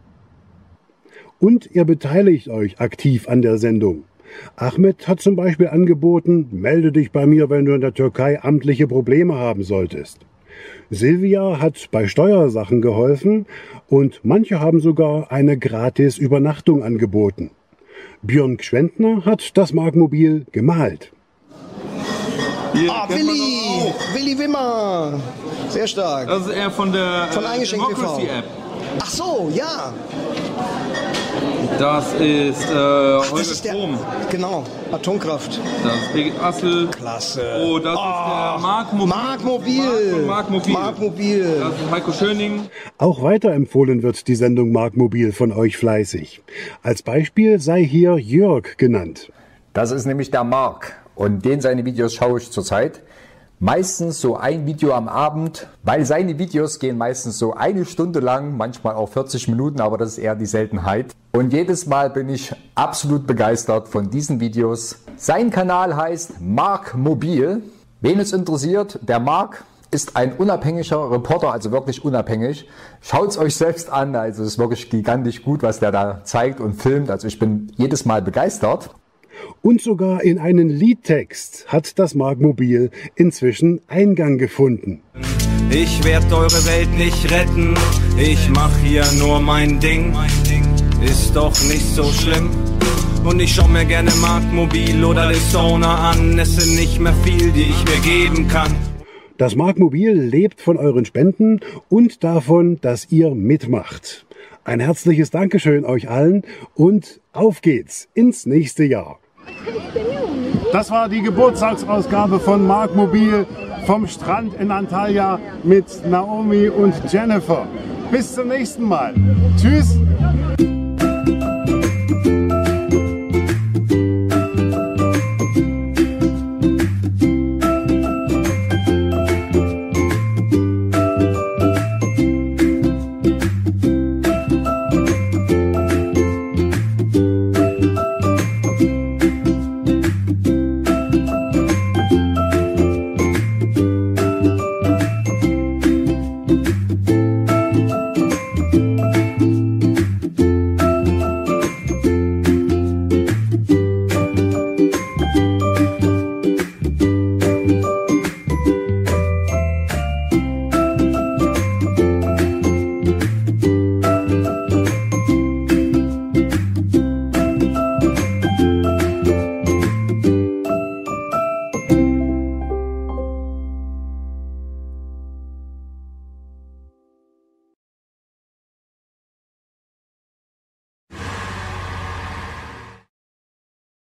Und ihr beteiligt euch aktiv an der Sendung. Ahmed hat zum Beispiel angeboten, melde dich bei mir, wenn du in der Türkei amtliche Probleme haben solltest. Silvia hat bei Steuersachen geholfen und manche haben sogar eine gratis Übernachtung angeboten. Björn Gschwendner hat das Mark Mobil gemalt. Willi Wimmer, sehr stark. Das ist er von der Democracy App. Ach so, ja. Das ist Holger Strom. Genau, Atomkraft. Das ist Birgit Assel. Klasse. Oh, das ist der Mark Mobil. Mark Mobil. Das ist Heiko Schöning. Auch weiterempfohlen wird die Sendung Mark Mobil von euch fleißig. Als Beispiel sei hier Jörg genannt. Das ist nämlich der Mark und seine Videos schaue ich zurzeit. Meistens so ein Video am Abend, weil seine Videos gehen meistens so 1 Stunde lang, manchmal auch 40 Minuten, aber das ist eher die Seltenheit. Und jedes Mal bin ich absolut begeistert von diesen Videos. Sein Kanal heißt Mark Mobil. Wen es interessiert, der Mark ist ein unabhängiger Reporter, also wirklich unabhängig. Schaut es euch selbst an, also es ist wirklich gigantisch gut, was der da zeigt und filmt. Also ich bin jedes Mal begeistert. Und sogar in einen Liedtext hat das Mark Mobil inzwischen Eingang gefunden. Ich werd eure Welt nicht retten, ich mach hier nur mein Ding. Ist doch nicht so schlimm. Und ich schau mir gerne Mark Mobil oder The Sauna an. Es sind nicht mehr viel, die ich mir geben kann. Das Mark Mobil lebt von euren Spenden und davon, dass ihr mitmacht. Ein herzliches Dankeschön euch allen und auf geht's ins nächste Jahr. Das war die Geburtstagsausgabe von Mark Mobil vom Strand in Antalya mit Naomi und Jennifer. Bis zum nächsten Mal. Tschüss.